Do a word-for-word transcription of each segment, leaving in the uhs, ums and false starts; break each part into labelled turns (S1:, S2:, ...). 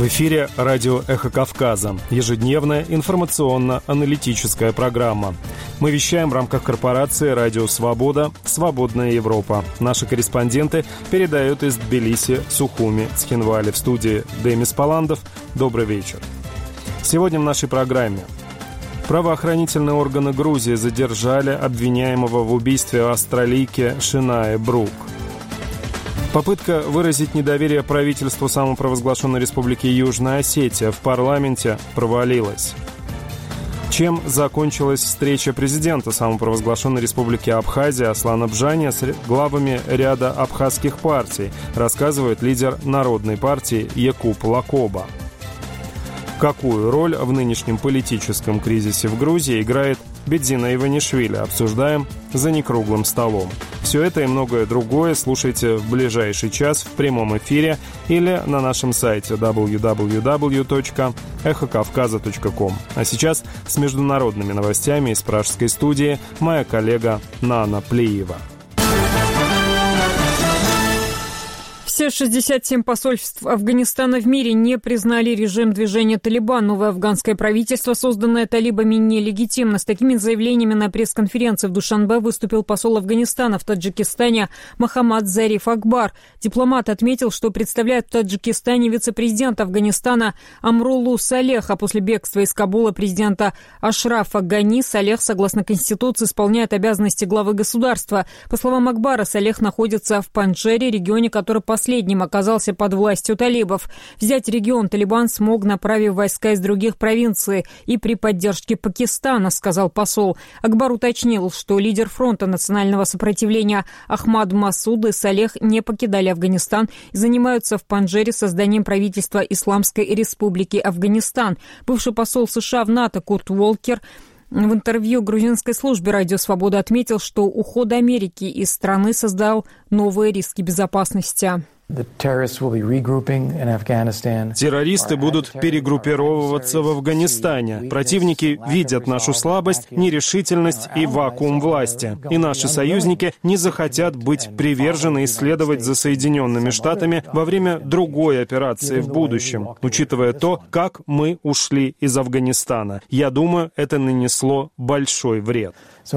S1: В эфире радио «Эхо Кавказа», ежедневная информационно-аналитическая программа. Мы вещаем в рамках корпорации «Радио Свобода. Свободная Европа». Наши корреспонденты передают из Тбилиси, Сухуми, Цхинвали. В студии Демис Паландов. Добрый вечер. Сегодня в нашей программе. Правоохранительные органы Грузии задержали обвиняемого в убийстве австралийки Шинаи Брук. Попытка выразить недоверие правительству самопровозглашенной Республики Южная Осетия в парламенте провалилась. Чем закончилась встреча президента самопровозглашенной Республики Абхазия Аслана Бжания с главами ряда абхазских партий, рассказывает лидер Народной партии Якуб Лакоба. Какую роль в нынешнем политическом кризисе в Грузии играет Бедзина Иванишвили? Обсуждаем за некруглым столом. Все это и многое другое слушайте в ближайший час в прямом эфире или на нашем сайте дабл ю дабл ю дабл ю точка эхо кавказа точка ком. А сейчас с международными новостями из пражской студии моя коллега Нана Плиева.
S2: Все шестьдесят семь посольств Афганистана в мире не признали режим движения «Талибан». Новое афганское правительство, созданное талибами, нелегитимно. С такими заявлениями на пресс-конференции в Душанбе выступил посол Афганистана в Таджикистане Мохаммад Зариф Акбар. Дипломат отметил, что представляет в Таджикистане вице-президент Афганистана Амруллу Салех, а после бегства из Кабула президента Ашрафа Гани Салех, согласно Конституции, исполняет обязанности главы государства. По словам Акбара, Салех находится в Панджшере, регионе, который последний Последним оказался под властью талибов. Взять регион Талибан смог, направив войска из других провинций и при поддержке Пакистана, сказал посол. Акбар уточнил, что лидер фронта национального сопротивления Ахмад Масуд и Салех не покидали Афганистан и занимаются в Панджшере созданием правительства Исламской Республики Афганистан. Бывший посол США в НАТО Курт Волкер в интервью грузинской службе «Радио Свобода» отметил, что уход Америки из страны создал новые риски безопасности.
S1: Террористы будут перегруппировываться в Афганистане. Противники видят нашу слабость, нерешительность и вакуум власти. И наши союзники не захотят быть привержены и следовать за Соединенными Штатами во время другой операции в будущем, учитывая то, как мы ушли из Афганистана. Я думаю, это нанесло большой вред.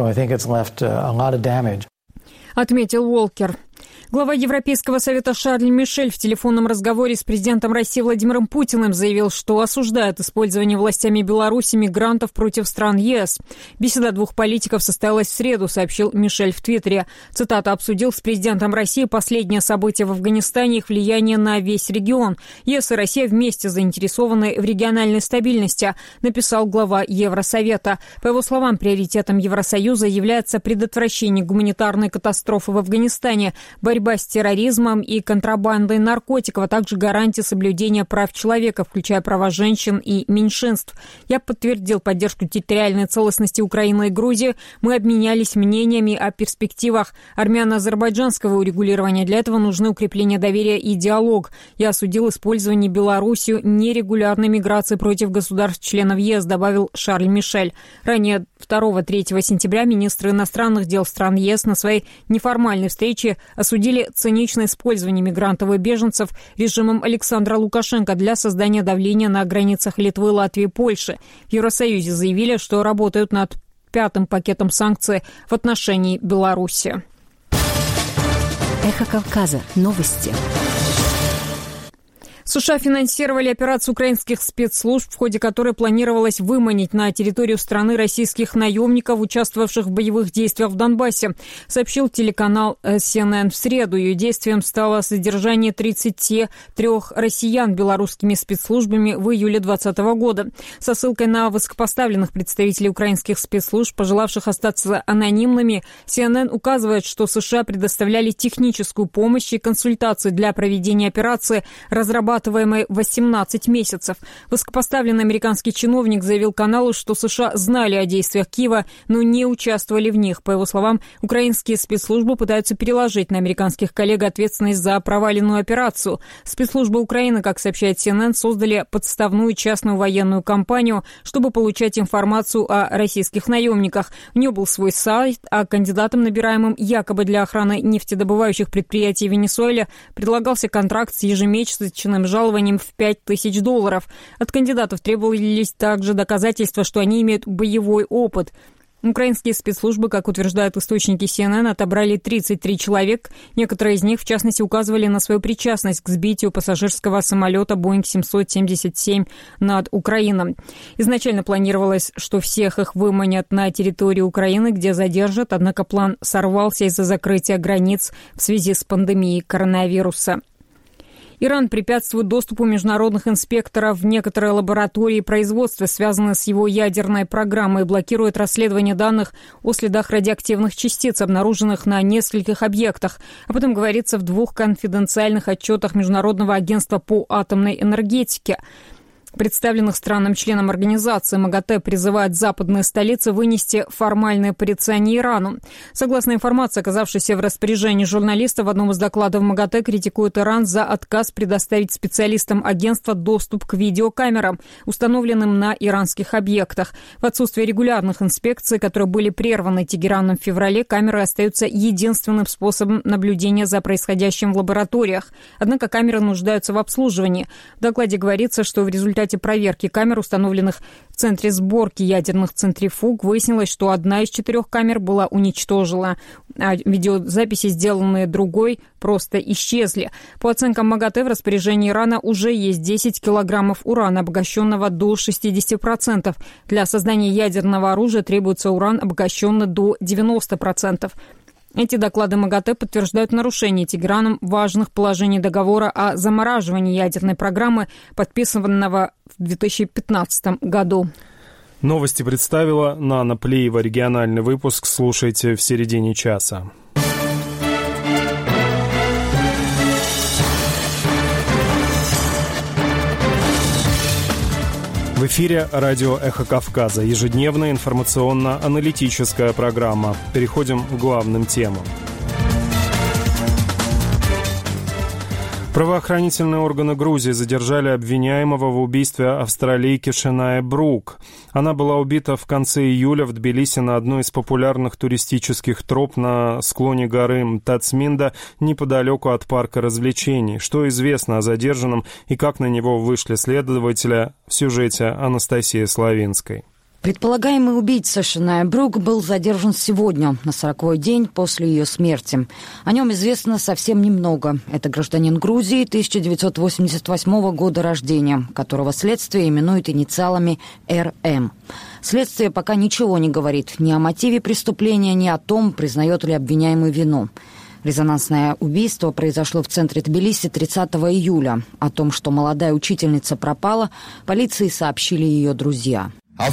S2: Отметил Уолкер. Глава Европейского совета Шарль Мишель в телефонном разговоре с президентом России Владимиром Путиным заявил, что осуждает использование властями Беларуси мигрантов против стран ЕС. Беседа двух политиков состоялась в среду, сообщил Мишель в Твиттере. Цитата: «Обсудил с президентом России последние события в Афганистане и их влияние на весь регион. ЕС и Россия вместе заинтересованы в региональной стабильности», написал глава Евросовета. По его словам, приоритетом Евросоюза является предотвращение гуманитарной катастрофы в Афганистане, борьба с терроризмом и контрабандой наркотиков, а также гарантии соблюдения прав человека, включая права женщин и меньшинств. Я подтвердил поддержку территориальной целостности Украины и Грузии. Мы обменялись мнениями о перспективах армяно-азербайджанского урегулирования. Для этого нужны укрепление доверия и диалог. Я осудил использование Беларусью нерегулярной миграции против государств-членов ЕС, добавил Шарль Мишель. Ранее второго-третьего сентября министры иностранных дел стран ЕС на своей неформальной встрече осудили циничное использование мигрантов и беженцев режимом Александра Лукашенко для создания давления на границах Литвы, Латвии и Польши. В Евросоюзе заявили, что работают над пятым пакетом санкций в отношении Беларуси.
S3: Эхо Кавказа. Новости.
S2: США финансировали операцию украинских спецслужб, в ходе которой планировалось выманить на территорию страны российских наемников, участвовавших в боевых действиях в Донбассе, сообщил телеканал си эн эн в среду. Ее действием стало содержание тридцати трёх россиян белорусскими спецслужбами в июле двадцатого года. Со ссылкой на высокопоставленных представителей украинских спецслужб, пожелавших остаться анонимными, си эн эн указывает, что США предоставляли техническую помощь и консультации для проведения операции, разрабатываемой восемнадцать месяцев. Высокопоставленный американский чиновник заявил каналу, что США знали о действиях Киева, но не участвовали в них. По его словам, украинские спецслужбы пытаются переложить на американских коллег ответственность за проваленную операцию. Спецслужбы Украины, как сообщает си эн эн, создали подставную частную военную компанию, чтобы получать информацию о российских наемниках. У нее был свой сайт, а кандидатам, набираемым якобы для охраны нефтедобывающих предприятий в Венесуэле, предлагался контракт с ежемесячным жалованием в пять тысяч долларов. От кандидатов требовались также доказательства, что они имеют боевой опыт. Украинские спецслужбы, как утверждают источники си эн эн, отобрали тридцать три человека. Некоторые из них, в частности, указывали на свою причастность к сбитию пассажирского самолета Боинг семьсот семьдесят семь над Украиной. Изначально планировалось, что всех их выманят на территорию Украины, где задержат, однако план сорвался из-за закрытия границ в связи с пандемией коронавируса. Иран препятствует доступу международных инспекторов в некоторые лаборатории производства, связанные с его ядерной программой, и блокирует расследование данных о следах радиоактивных частиц, обнаруженных на нескольких объектах. Об этом говорится в двух конфиденциальных отчетах Международного агентства по атомной энергетике. Представленных странам-членам организации МАГАТЭ призывают западные столицы вынести формальное порицание Ирану. Согласно информации, оказавшейся в распоряжении журналистов, в одном из докладов МАГАТЭ критикует Иран за отказ предоставить специалистам агентства доступ к видеокамерам, установленным на иранских объектах. В отсутствие регулярных инспекций, которые были прерваны Тегераном в феврале, камеры остаются единственным способом наблюдения за происходящим в лабораториях. Однако камеры нуждаются в обслуживании. В докладе говорится, что в результате В результате проверки камер, установленных в центре сборки ядерных центрифуг, выяснилось, что одна из четырех камер была уничтожена, а видеозаписи, сделанные другой, просто исчезли. По оценкам МАГАТЭ, в распоряжении Ирана уже есть десять килограммов урана, обогащенного до шестидесяти процентов. Для создания ядерного оружия требуется уран, обогащенный до девяноста процентов. Эти доклады МАГАТЭ подтверждают нарушение Тегераном важных положений договора о замораживании ядерной программы, подписанного в две тысячи пятнадцатом году.
S1: Новости представила Нана Плиева. Региональный выпуск слушайте в середине часа. В эфире радио «Эхо Кавказа». Ежедневная информационно-аналитическая программа. Переходим к главным темам. Правоохранительные органы Грузии задержали обвиняемого в убийстве австралийки Шенае Брук. Она была убита в конце июля в Тбилиси на одной из популярных туристических троп на склоне горы Тацминда неподалеку от парка развлечений. Что известно о задержанном и как на него вышли следователи, в сюжете Анастасии Славинской.
S4: Предполагаемый убийца Шенае Брук был задержан сегодня, на сороковой день после ее смерти. О нем известно совсем немного. Это гражданин Грузии тысяча девятьсот восемьдесят восьмого года рождения, которого следствие именует инициалами эр эм. Следствие пока ничего не говорит ни о мотиве преступления, ни о том, признает ли обвиняемый вину. Резонансное убийство произошло в центре Тбилиси тридцатого июля. О том, что молодая учительница пропала, полиции сообщили ее друзья.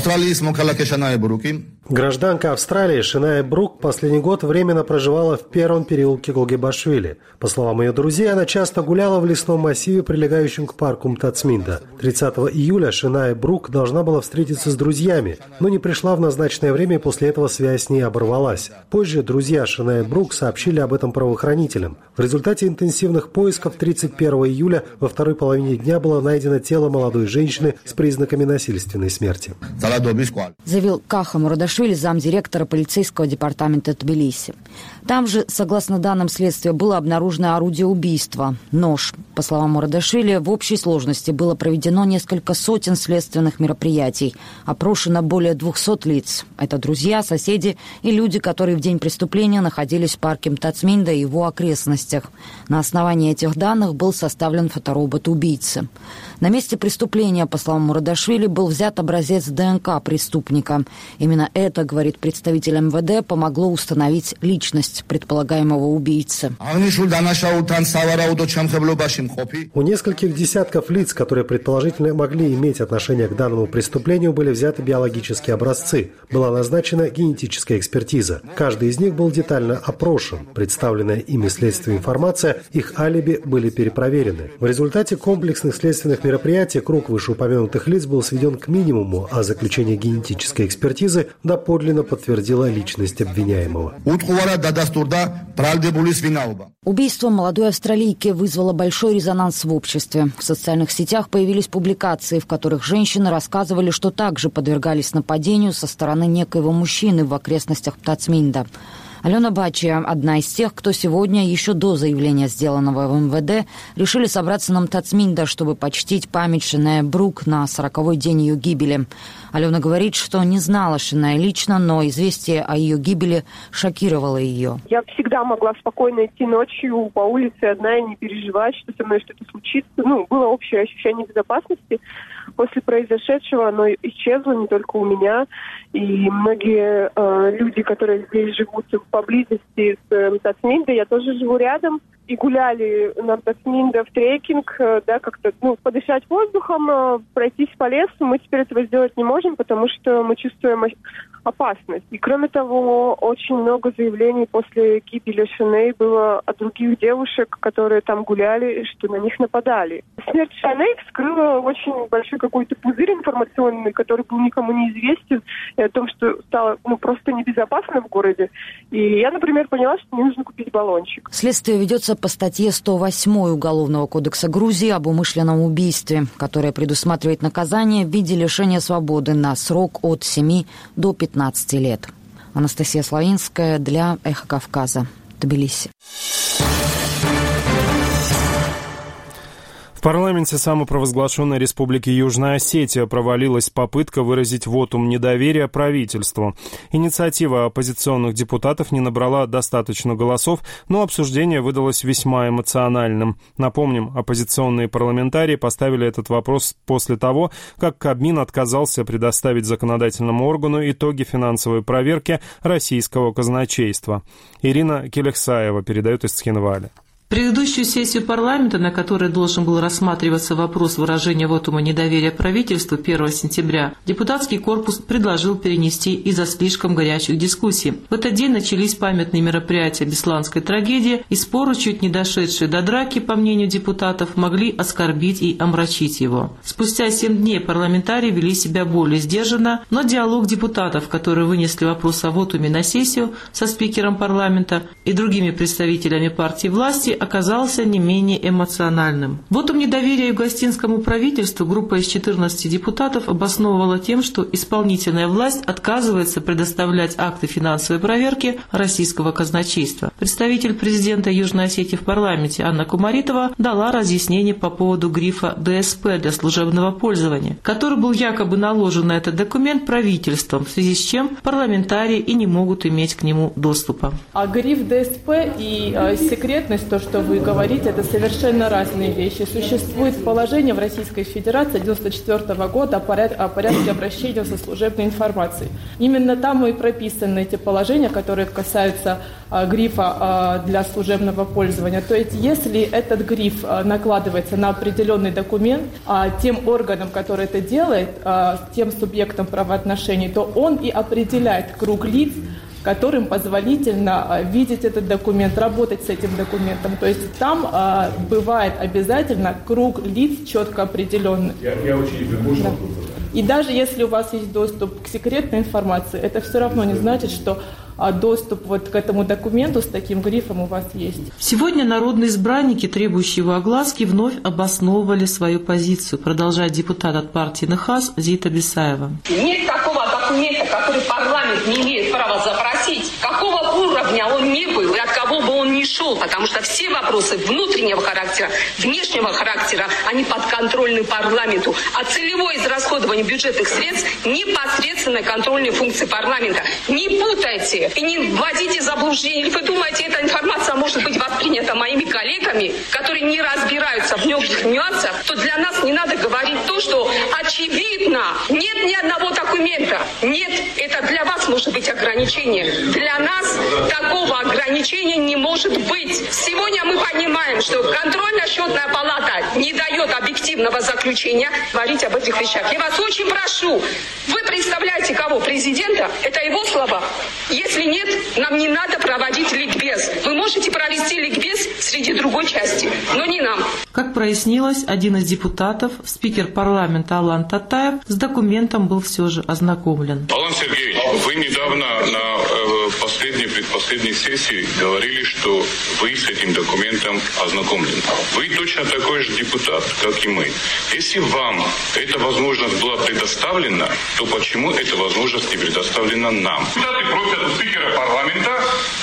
S5: Гражданка Австралии Шенае Брук последний год временно проживала в первом переулке Гогебашвили. По словам ее друзей, она часто гуляла в лесном массиве, прилегающем к парку Мтацминда. тридцатого июля Шенае Брук должна была встретиться с друзьями, но не пришла в назначенное время, и после этого связь с ней оборвалась. Позже друзья Шенае Брук сообщили об этом правоохранителям. В результате интенсивных поисков тридцать первого июля во второй половине дня было найдено тело молодой женщины с признаками насильственной смерти.
S4: Заявил Каха Мурадашвили, замдиректора полицейского департамента Тбилиси. Там же, согласно данным следствия, было обнаружено орудие убийства – нож. По словам Мурадашвили, в общей сложности было проведено несколько сотен следственных мероприятий. Опрошено более двухсот лиц. Это друзья, соседи и люди, которые в день преступления находились в парке Мтацминда и его окрестностях. На основании этих данных был составлен фоторобот убийцы. На месте преступления, по словам Мурадашвили, был взят образец ДНК преступника. Именно это, говорит представитель эм вэ дэ, помогло установить личность предполагаемого убийцы.
S5: У нескольких десятков лиц, которые предположительно могли иметь отношение к данному преступлению, были взяты биологические образцы. Была назначена генетическая экспертиза. Каждый из них был детально опрошен. Представленная ими следствию информация, их алиби были перепроверены. В результате комплексных следственных мероприятий круг вышеупомянутых лиц был сведен к минимуму, а заключение генетической экспертизы доподлинно подтвердило личность обвиняемого.
S4: Убийство молодой австралийки вызвало большой резонанс в обществе. В социальных сетях появились публикации, в которых женщины рассказывали, что также подвергались нападению со стороны некоего мужчины в окрестностях Птацминда. Алена Бачи, одна из тех, кто сегодня, еще до заявления, сделанного в эм вэ дэ, решили собраться на Мтацминда, чтобы почтить память Шенея Брук на сороковой день ее гибели. Алена говорит, что не знала Шенея лично, но известие о ее гибели шокировало ее.
S6: Я всегда могла спокойно идти ночью по улице одна и не переживать, что со мной что-то случится. Ну, было общее ощущение безопасности. После произошедшего оно исчезло не только у меня. И многие э, люди, которые здесь живут поблизости с Мтацминда, я тоже живу рядом, и гуляли на Мтацминда в трекинг, да, как-то, ну, подышать воздухом, пройтись по лесу. Мы теперь этого сделать не можем, потому что мы чувствуем опасность. И кроме того, очень много заявлений после гибели Шеней было от других девушек, которые там гуляли, что на них нападали. Смерть Шеней вскрыла очень большой какой-то пузырь информационный, который был никому не известен, и о том, что стало, ну, просто небезопасно в городе. И я, например, поняла, что мне нужно купить баллончик.
S4: Следствие ведется по статье сто восемь Уголовного кодекса Грузии об умышленном убийстве, которая предусматривает наказание в виде лишения свободы на срок от семи до пятнадцати лет. Анастасия Славинская для «Эхо Кавказа», Тбилиси.
S1: В парламенте самопровозглашенной Республики Южная Осетия провалилась попытка выразить вотум недоверия правительству. Инициатива оппозиционных депутатов не набрала достаточно голосов, но обсуждение выдалось весьма эмоциональным. Напомним, оппозиционные парламентарии поставили этот вопрос после того, как Кабмин отказался предоставить законодательному органу итоги финансовой проверки российского казначейства. Ирина Келехсаева передает из Цхинвали.
S7: Предыдущую сессию парламента, на которой должен был рассматриваться вопрос выражения вотума недоверия правительству первого сентября, депутатский корпус предложил перенести из-за слишком горячих дискуссий. В этот день начались памятные мероприятия Бесланской трагедии, и споры, чуть не дошедшие до драки, по мнению депутатов, могли оскорбить и омрачить его. Спустя семь дней парламентарии вели себя более сдержанно, но диалог депутатов, которые вынесли вопрос о вотуме на сессию со спикером парламента и другими представителями партии власти, оказался не менее эмоциональным. Вотум недоверия югостинскому правительству группа из четырнадцати депутатов обосновывала тем, что исполнительная власть отказывается предоставлять акты финансовой проверки российского казначейства. Представитель президента Южной Осетии в парламенте Анна Кумаритова дала разъяснение по поводу грифа дэ эс пэ для служебного пользования, который был якобы наложен на этот документ правительством, в связи с чем парламентарии и не могут иметь к нему доступа.
S8: А гриф дэ эс пэ и э, секретность, то, что вы говорите, это совершенно разные вещи. Существует положение в Российской Федерации девяносто четвёртого года о, поряд... о порядке обращения со служебной информацией. Именно там и прописаны эти положения, которые касаются а, грифа а, для служебного пользования. То есть, если этот гриф а, накладывается на определенный документ, а, тем органом, который это делает, а, тем субъектом правоотношений, то он и определяет круг лиц, которым позволительно видеть этот документ, работать с этим документом. То есть там а, бывает обязательно круг лиц четко определенный. Я, я очень да. И даже если у вас есть доступ к секретной информации, это все равно не значит, что а, доступ вот к этому документу с таким грифом у вас есть.
S7: Сегодня народные избранники, требующие его огласки, вновь обосновывали свою позицию, продолжает депутат от партии НХАС Зита Бесаева.
S9: Нет такого документа, который парламент не имеет права запросить, какого уровня он ни был и от кого бы он ни шел, потому что все вопросы внутреннего характера, внешнего характера, они подконтрольны парламенту, а целевое израсходование бюджетных средств – непосредственной контрольной функции парламента. Не путайте и не вводите в заблуждение. Или вы думаете, эта информация может быть воспринята моими коллегами, которые не разбираются в многих нюансах, то для нас не надо говорить то, что очевидно. Нет ни одного документа. Нет, это для вас может быть ограничение. Для нас такого ограничения не может быть. Сегодня мы понимаем, что контрольно-счетная палата не дает объективного заключения говорить об этих вещах. Я вас очень прошу, вы представляете кого? Президента? Это его слова? Если нет, нам не надо проводить ликбез. Вы можете провести ликбез среди другой части, но не нам.
S7: Как прояснилось, один из депутатов, спикер парламента Алан Татаев, с документом был все же ознакомлен.
S10: Алан Сергеевич, вы недавно на последней, предпоследней сессии говорили, что вы с этим документом ознакомлены. Вы точно такой же депутат, как и мы. Если вам эта возможность была предоставлена, то почему эта возможность не предоставлена нам? Депутаты просят у спикера парламента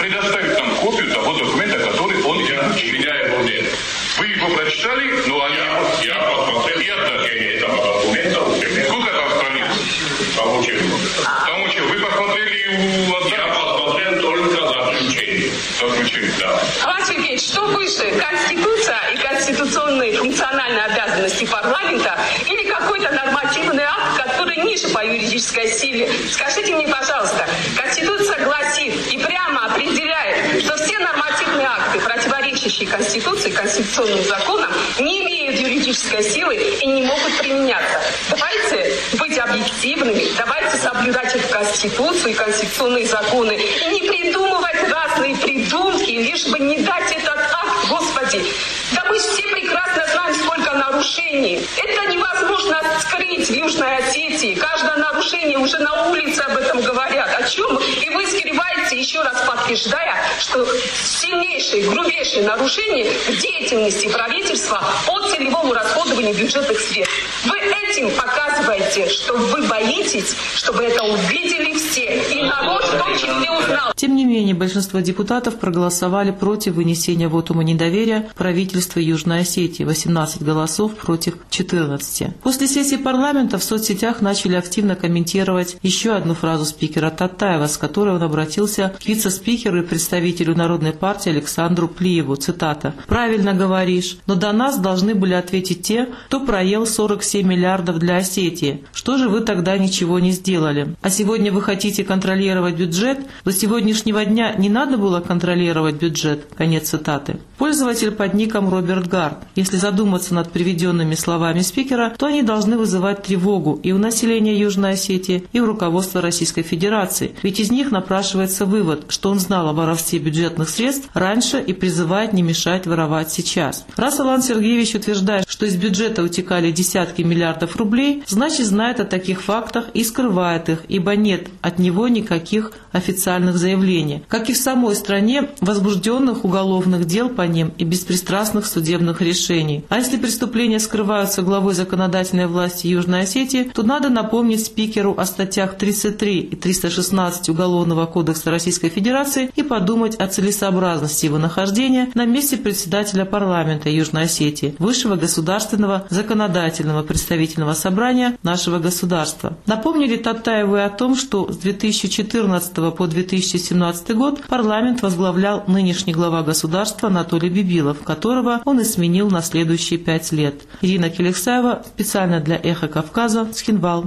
S10: предоставить нам копию того документа, который он изучил. У меня его нет. Вы его прочитали? Ну, а я, я посмотрел, я даже этого документа. Сколько там страниц? Получил. Там учил. Вы посмотрели у отца? Я посмотрел только заключение. Заключение, да.
S9: Иван Сергеевич, что выше? Конституция и конституционные функциональные обязанности парламента или какой-то нормативный акт, который ниже по юридической силе? Скажите мне, пожалуйста, Конституция гласит и прямо определяет, что все нормативные акты, противоречащие Конституции, конституционным законам, не имеют юридической силы и не могут применяться. Давайте быть объективными, давайте соблюдать эту Конституцию и конституционные законы и не придумывать разные придумки, лишь бы не дать этот акт, Господи. Да мы все прекрасно знаем, сколько нарушений. Это невозможно скрыть в Южной Осетии. Каждое нарушение уже на улице об этом говорят. О чем? И вы скрываете, еще раз подтверждая, что сильнейшие, грубейшие нарушения в деятельности правительства по целевому расходованию бюджетных средств. Вы этим показываете, что вы боитесь, чтобы это увидели все. И народ в том числе узнал.
S7: Тем не менее, большинство депутатов проголосовали против вынесения вотума недоверия правительству Южной Осетии – восемнадцать голосов против четырнадцати. После сессии парламента в соцсетях начали активно комментировать еще одну фразу спикера Татаева, с которой он обратился к вице-спикеру и представителю Народной партии Александру Плиеву. Цитата: «Правильно говоришь, но до нас должны были ответить те, кто проел сорок семь миллиардов для Осетии. Что же вы тогда ничего не сделали? А сегодня вы хотите контролировать бюджет? До сегодняшнего дня не надо было контролировать бюджет». Конец цитаты. Пользователь под ником Роберт Гард. Если задуматься над приведенными словами спикера, то они должны вызывать тревогу и у населения Южной Осетии, и у руководства Российской Федерации. Ведь из них напрашивается вывод, что он знал о воровстве бюджетных средств раньше и призывает не мешать воровать сейчас. Раз Иван Сергеевич утверждает, что из бюджета утекали десятки миллиардов рублей, значит знает о таких фактах и скрывает их, ибо нет от него никаких официальных заявлений. Как и в самой стране, возбужденных уголовных дел по ним и беспристрастных судебных решений. А если преступления скрываются главой законодательной власти Южной Осетии, то надо напомнить спикеру о статьях тридцать три и триста шестнадцать Уголовного кодекса Российской Федерации и подумать о целесообразности его нахождения на месте председателя парламента Южной Осетии, высшего государственного законодательного представительного собрания нашего государства. Напомнили Татаеву и о том, что с две тысячи четырнадцатого по две тысячи семнадцатый год парламент возглавлял нынешний глава государства Анатолий Бибилов, которого он и сменил на следующие пять лет. Ирина Келексаева, специально для «Эхо Кавказа», Цхинвал.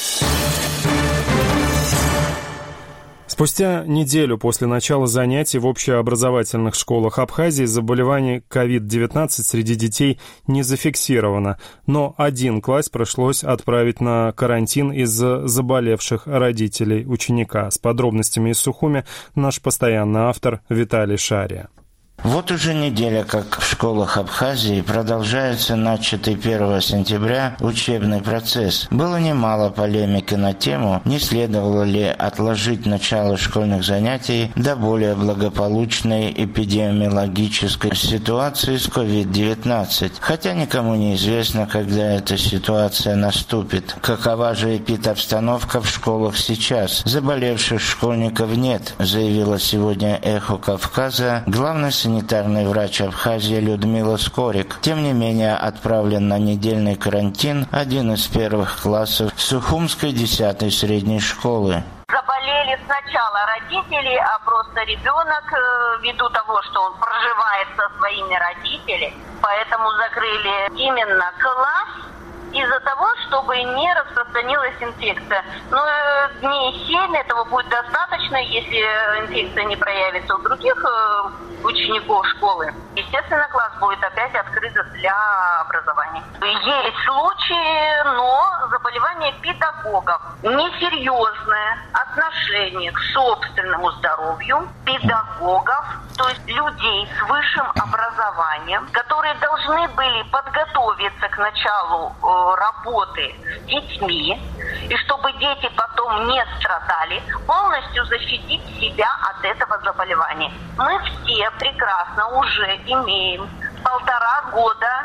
S1: Спустя неделю после начала занятий в общеобразовательных школах Абхазии заболевание ковид девятнадцать среди детей не зафиксировано, но один класс пришлось отправить на карантин из-за заболевших родителей ученика. С подробностями из Сухуми наш постоянный автор Виталий Шария.
S11: Вот уже неделя, как в школах Абхазии продолжается начатый первого сентября учебный процесс. Было немало полемики на тему, не следовало ли отложить начало школьных занятий до более благополучной эпидемиологической ситуации с ковид девятнадцать. Хотя никому не известно, когда эта ситуация наступит. Какова же эпидобстановка в школах сейчас? Заболевших школьников нет, заявила сегодня «Эхо Кавказа» главный санитарный врач Абхазии Людмила Скорик. Тем не менее, отправлен на недельный карантин один из первых классов Сухумской десятой средней школы.
S12: Заболели сначала родители, а просто ребенок, ввиду того, что он проживает со своими родителями, поэтому закрыли именно класс из-за того, чтобы не распространилась инфекция. Но дней семь этого будет достаточно, если инфекция не проявится у других учеников школы. Естественно, класс будет опять открыт для образования. Есть случаи, но заболевание педагогов. Несерьезное отношение к собственному здоровью педагогов, то есть людей с высшим образованием, которые должны были подготовиться к началу э, работы с детьми, и чтобы дети потом не страдали, полностью защитить себя от этого заболевания. Мы все прекрасно уже имеем полтора года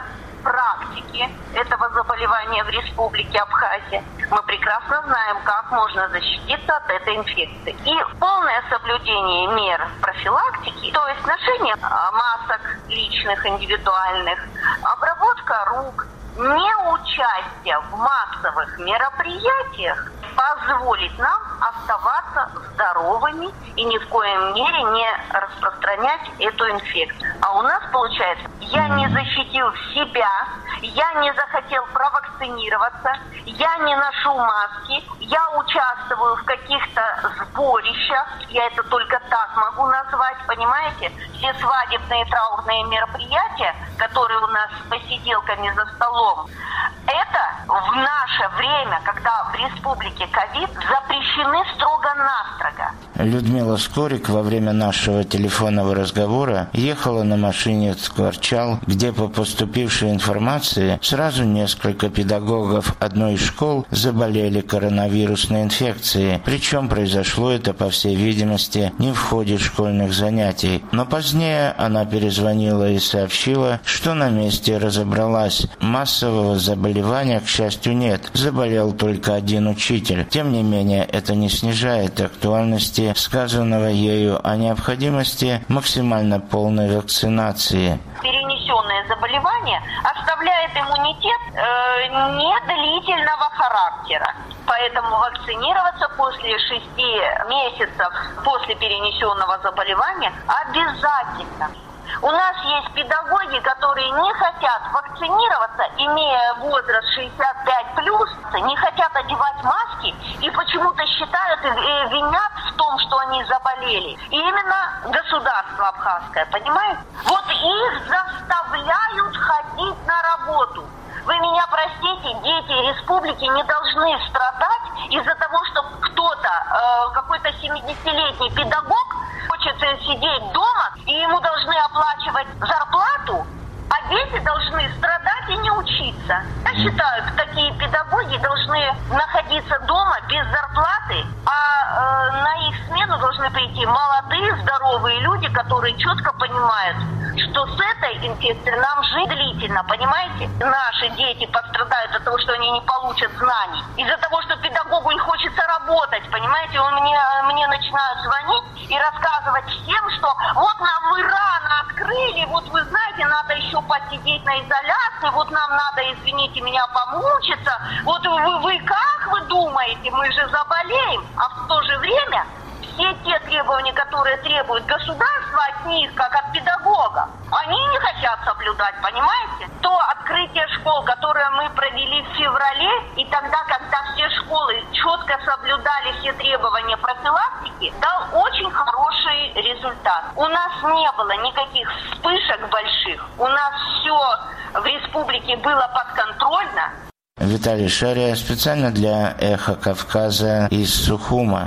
S12: практики этого заболевания в Республике Абхазия. Мы прекрасно знаем, как можно защититься от этой инфекции. И полное соблюдение мер профилактики, то есть ношение масок личных, индивидуальных, обработка рук, неучастие в массовых мероприятиях позволит нам оставаться здоровыми и ни в коем мере не распространять эту инфекцию. А у нас получается, я не защитил себя, я не захотел провакцинироваться, я не ношу маски, я участвую в каких-то сборищах, я это только так могу назвать, понимаете? Все свадебные траурные мероприятия, которые у нас с посиделками за столом, это в наше время, когда в республике ковид, запрещены строго-настрого.
S11: Людмила Скорик во время нашего телефонного разговора ехала на машине в Скворчал, где по поступившей информации сразу несколько педагогов одной из школ заболели коронавирусной инфекцией. Причем произошло это, по всей видимости, не в ходе школьных занятий. Но позднее она перезвонила и сообщила, что на месте разобралась. Массового заболевания, к счастью, нет. Заболел только один учитель. Тем не менее, это не снижает актуальности сказанного ею о необходимости максимально полной вакцинации.
S12: Перенесенное заболевание оставляет иммунитет э, недлительного характера. Поэтому вакцинироваться после шести месяцев после перенесенного заболевания обязательно. У нас есть педагоги, которые не хотят вакцинироваться, имея возраст шестьдесят пять плюс, не хотят одевать маски и почему-то считают и винят в том, что они заболели. И именно государство абхазское, понимаете? Вот их заставляют ходить на работу. Вы меня простите, дети республики не должны страдать из-за того, что кто-то, э, какой-то семидесятилетний педагог хочет сидеть дома, и ему должны оплачивать зарплату, а дети должны страдать и не учиться. Я считаю, такие педагоги должны находиться дома без зарплаты, а э, на их смену должны прийти молодые, здоровые люди, которые четко понимают, что с этой инфекцией нам жить длительно, понимаете? Наши дети пострадают от того, что они не получат знаний. Из-за того, что педагогу не хочется работать, понимаете? Он мне, мне начинает звонить и рассказывать всем, что вот нам вы рано открыли, вот вы знаете, надо еще посидеть на изоляции, вот нам надо, извините меня, помучиться. Вот вы, вы как вы думаете, мы же заболеем, а в то же время все те требования, которые требует государство от них, как от педагога, они не хотят соблюдать, понимаете? То открытие школ, которое мы провели в феврале, и тогда, когда все школы четко соблюдали все требования профилактики, дал очень хороший результат. У нас не было никаких вспышек больших, у нас все в республике было подконтрольно.
S11: Виталий Шария специально для «Эхо Кавказа» из Сухума.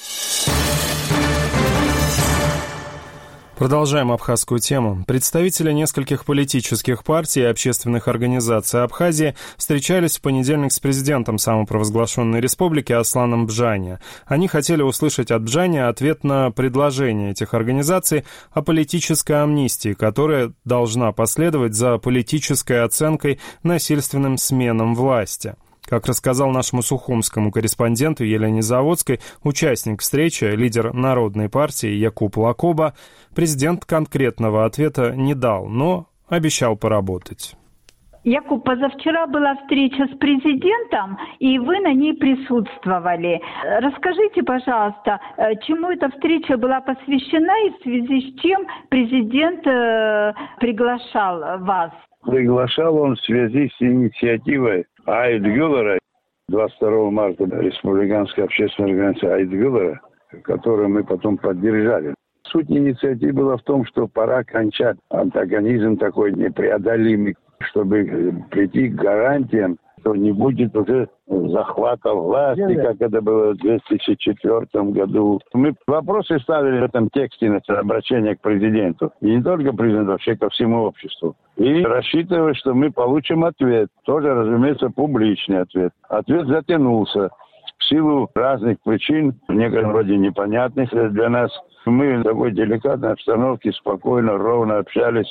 S1: Продолжаем абхазскую тему. Представители нескольких политических партий и общественных организаций Абхазии встречались в понедельник с президентом самопровозглашенной республики Асланом Бжани. Они хотели услышать от Бжани ответ на предложение этих организаций о политической амнистии, которая должна последовать за политической оценкой насильственным сменам власти. Как рассказал нашему сухумскому корреспонденту Елене Заводской, участник встречи, лидер Народной партии Якуб Лакоба, президент конкретного ответа не дал, но обещал поработать.
S13: Якуб, позавчера была встреча с президентом, и вы на ней присутствовали. Расскажите, пожалуйста, чему эта встреча была посвящена и в связи с чем президент э, приглашал вас?
S14: Приглашал он в связи с инициативой Аид Гюллера, двадцать второго марта республиканской общественной организации Аид Гюллера, которую мы потом поддержали. Суть инициативы была в том, что пора кончать антагонизм такой непреодолимый, чтобы прийти к гарантиям, что не будет уже захвата власти, как это было в две тысячи четвёртом году. Мы вопросы ставили в этом тексте на обращение к президенту. И не только президенту, вообще ко всему обществу. И рассчитывая, что мы получим ответ. Тоже, разумеется, публичный ответ. Ответ затянулся. В силу разных причин, в некотором роде непонятных для нас, мы в такой деликатной обстановке спокойно, ровно общались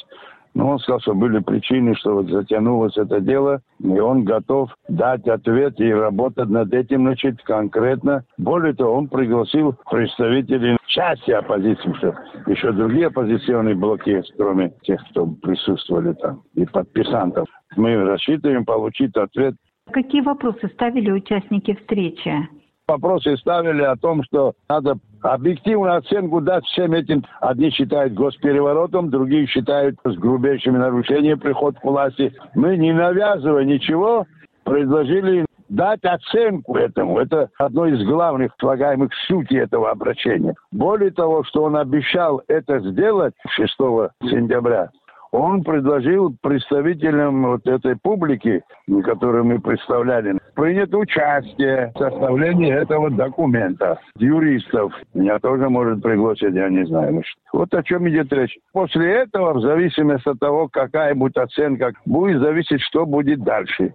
S14: Но он сказал, что были причины, что вот затянулось это дело, и он готов дать ответ и работать над этим, значит, конкретно. Более того, он пригласил представителей части оппозиции, что еще другие оппозиционные блоки есть, кроме тех, кто присутствовали там, и подписантов. Мы рассчитываем получить ответ.
S13: Какие вопросы ставили участники встречи?
S14: Вопросы ставили о том, что надо объективную оценку дать всем этим. Одни считают госпереворотом, другие считают с грубейшими нарушениями приход к власти. Мы, не навязывая ничего, предложили дать оценку этому. Это одно из главных слагаемых сути этого обращения. Более того, что он обещал это сделать шестого сентября, он предложил представителям вот этой публики, которую мы представляли, принять участие в составлении этого документа. Юристов меня тоже может пригласить, я не знаю. Вот о чем идет речь. После этого, в зависимости от того, какая будет оценка, будет зависеть, что будет дальше.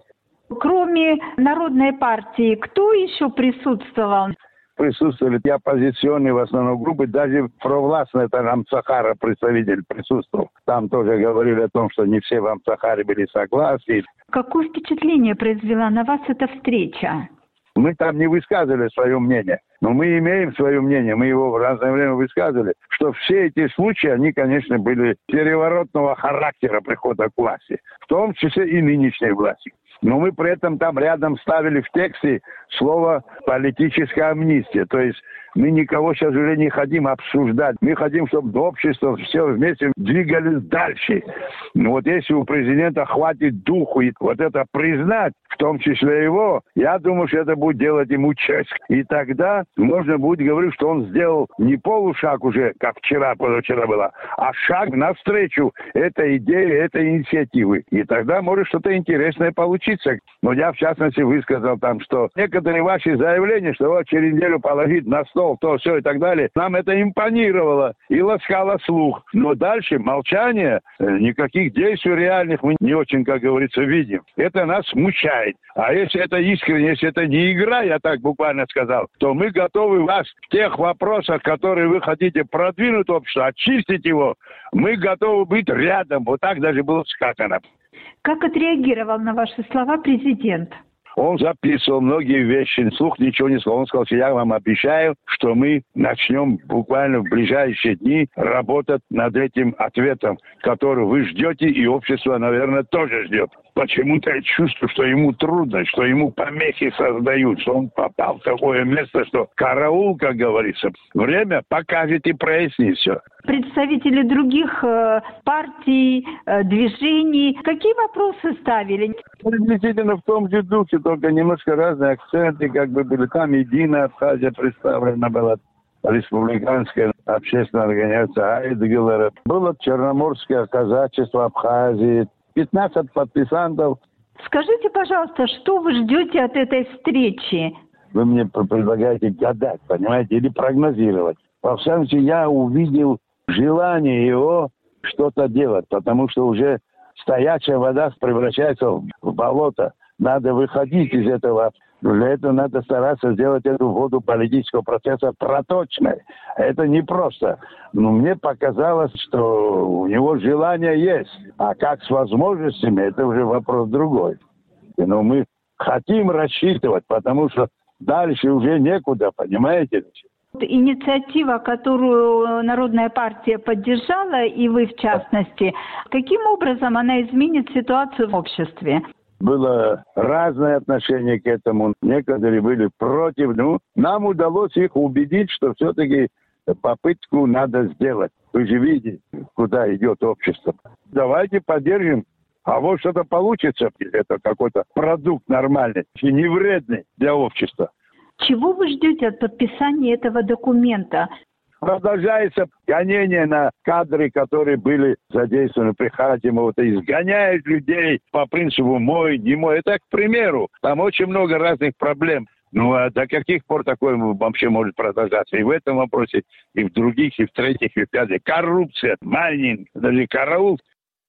S13: Кроме Народной партии, кто еще присутствовал?
S14: Присутствовали и оппозиционные в основном группы, даже провластный это Амцахара представитель присутствовал. Там тоже говорили о том, что не все в Амцахаре были согласны.
S13: Какое впечатление произвела на вас эта встреча?
S14: Мы там не высказывали свое мнение, но мы имеем свое мнение, мы его в разное время высказывали, что все эти случаи, они, конечно, были переворотного характера прихода к власти, в том числе и нынешней власти. Но мы при этом там рядом ставили в тексте слово «политическая амнистия». То есть мы никого сейчас уже не хотим обсуждать. Мы хотим, чтобы общество все вместе двигались дальше. Но вот если у президента хватит духу и вот это признать, в том числе его, я думаю, что это будет делать ему честь. И тогда можно будет говорить, что он сделал не полушаг уже, как вчера, позавчера было, а шаг навстречу этой идее, этой инициативы. И тогда может что-то интересное получиться. Но я, в частности, высказал там, что некоторые ваши заявления, что вот через неделю положить на стол то, все и так далее, нам это импонировало и ласкало слух. Но дальше молчание, никаких действий реальных мы не очень, как говорится, видим. Это нас смущает. А если это искренне, если это не игра, я так буквально сказал, то мы готовы вас в тех вопросах, которые вы хотите продвинуть общество, очистить его, мы готовы быть рядом. Вот так даже было сказано.
S13: Как отреагировал на ваши слова президент?
S14: Он записывал многие вещи, вслух ничего не сказал. Он сказал, что я вам обещаю, что мы начнем буквально в ближайшие дни работать над этим ответом, который вы ждете, и общество, наверное, тоже ждет. Почему-то я чувствую, что ему трудно, что ему помехи создают, что он попал в такое место, что караул, как говорится. Время покажет и прояснит все.
S13: Представители других э, партий, э, движений, какие вопросы ставили?
S14: Приблизительно в том же духе, только немножко разные акценты, как бы были. Там Единая Абхазия представлена была, республиканская общественная организация Айдгылара. Было Черноморское казачество Абхазии, пятнадцать подписантов.
S13: Скажите, пожалуйста, что вы ждете от этой встречи?
S14: Вы мне предлагаете гадать, понимаете, или прогнозировать. Во всяком случае, я увидел желание его что-то делать, потому что уже стоячая вода превращается в болото. Надо выходить из этого. Для этого надо стараться сделать эту воду политического процесса проточной. Это непросто. Но мне показалось, что у него желание есть. А как с возможностями, это уже вопрос другой. Но мы хотим рассчитывать, потому что дальше уже некуда, понимаете?
S13: Инициатива, которую Народная партия поддержала, и вы в частности, каким образом она изменит ситуацию в обществе?
S14: Было разное отношение к этому. Некоторые были против. Ну, нам удалось их убедить, что все-таки попытку надо сделать. Вы же видите, куда идет общество. Давайте поддержим. А вот что-то получится. Это какой-то продукт нормальный и не вредный для общества.
S13: Чего вы ждете от подписания этого документа?
S14: Продолжается гонение на кадры, которые были задействованы при Хатимове. Вот, изгоняют людей по принципу «мой, не мой». Это, к примеру, там очень много разных проблем. Ну, а до каких пор такое вообще может продолжаться? И в этом вопросе, и в других, и в третьих, и в пятых. Коррупция, майнинг, даже караул.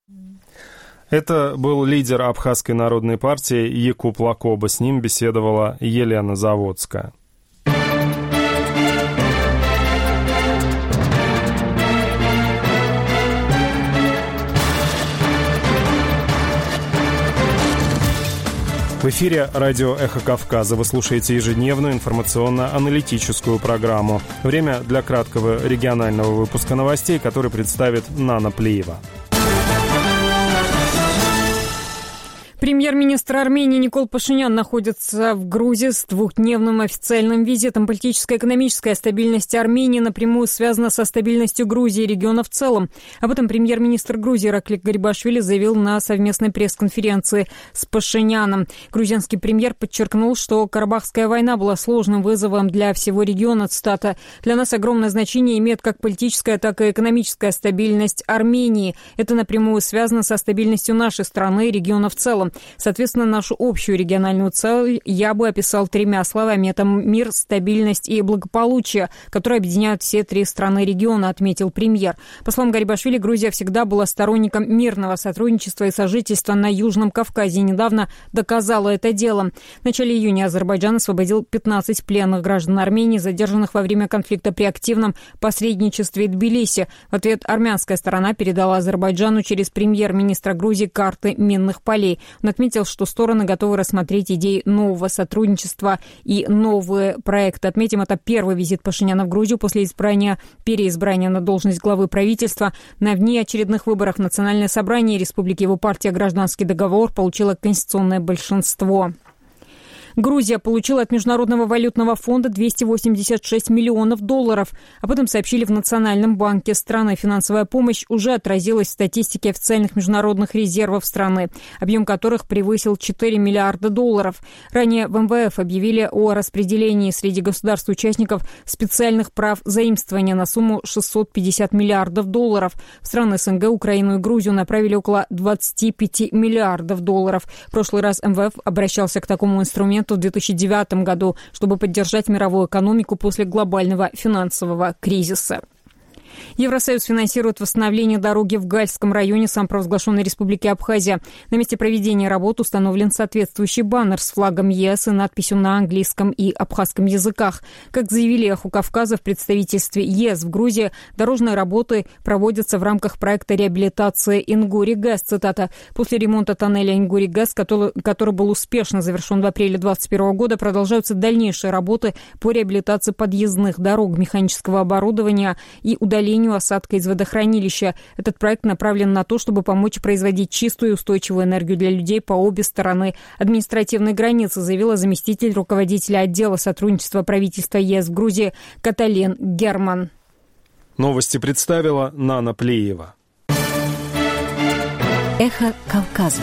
S1: Это был лидер Абхазской народной партии Якуб Лакоба. С ним беседовала Елена Заводская. В эфире радио «Эхо Кавказа». Вы слушаете ежедневную информационно-аналитическую программу. Время для краткого регионального выпуска новостей, который представит Нана Плиева.
S2: Премьер-министр Армении Никол Пашинян находится в Грузии с двухдневным официальным визитом. Политическая и экономическая стабильность Армении напрямую связана со стабильностью Грузии и региона в целом. Об этом премьер-министр Грузии Ираклий Гарибашвили заявил на совместной пресс-конференции с Пашиняном. Грузинский премьер подчеркнул, что Карабахская война была сложным вызовом для всего региона. Цитата: «Для нас огромное значение имеет как политическая, так и экономическая стабильность Армении. Это напрямую связано со стабильностью нашей страны и региона в целом. Соответственно, нашу общую региональную цель я бы описал тремя словами. Это мир, стабильность и благополучие, которые объединяют все три страны региона», отметил премьер. По словам Гарибашвили, Грузия всегда была сторонником мирного сотрудничества и сожительства на Южном Кавказе и недавно доказала это делом. В начале июня Азербайджан освободил пятнадцать пленных граждан Армении, задержанных во время конфликта при активном посредничестве Тбилиси. В ответ армянская сторона передала Азербайджану через премьер-министра Грузии карты минных полей. Он отметил, что стороны готовы рассмотреть идеи нового сотрудничества и новые проекты. Отметим, это первый визит Пашиняна в Грузию после избрания, переизбрания на должность главы правительства. На внеочередных выборах Национальное собрание Республики его партия «Гражданский договор» получила конституционное большинство. Грузия получила от Международного валютного фонда двести восемьдесят шесть миллионов долларов. Об этом сообщили в Национальном банке страны. Финансовая помощь уже отразилась в статистике официальных международных резервов страны, объем которых превысил четыре миллиарда долларов. Ранее в эм вэ эф объявили о распределении среди государств-участников специальных прав заимствования на сумму шестьсот пятьдесят миллиардов долларов. В страны СНГ, Украину и Грузию направили около двадцать пять миллиардов долларов. В прошлый раз эм вэ эф обращался к такому инструменту в две тысячи девятом году, чтобы поддержать мировую экономику после глобального финансового кризиса. Евросоюз финансирует восстановление дороги в Гальском районе самопровозглашенной Республики Абхазия. На месте проведения работ установлен соответствующий баннер с флагом ЕС и надписью на английском и абхазском языках. Как заявили «Эху Кавказа» в представительстве ЕС в Грузии, дорожные работы проводятся в рамках проекта реабилитации Ингури-ГЭС. Цитата: «После ремонта тоннеля Ингури-ГЭС, который, который был успешно завершен в апреле две тысячи двадцать первого года, продолжаются дальнейшие работы по реабилитации подъездных дорог, механического оборудования и удалению осадка из водохранилища. Этот проект направлен на то, чтобы помочь производить чистую и устойчивую энергию для людей по обе стороны административной границы», заявила заместитель руководителя отдела сотрудничества правительства ЕС в Грузии Катален Герман.
S1: Новости представила Нана Плиева.
S3: Эхо Кавказа.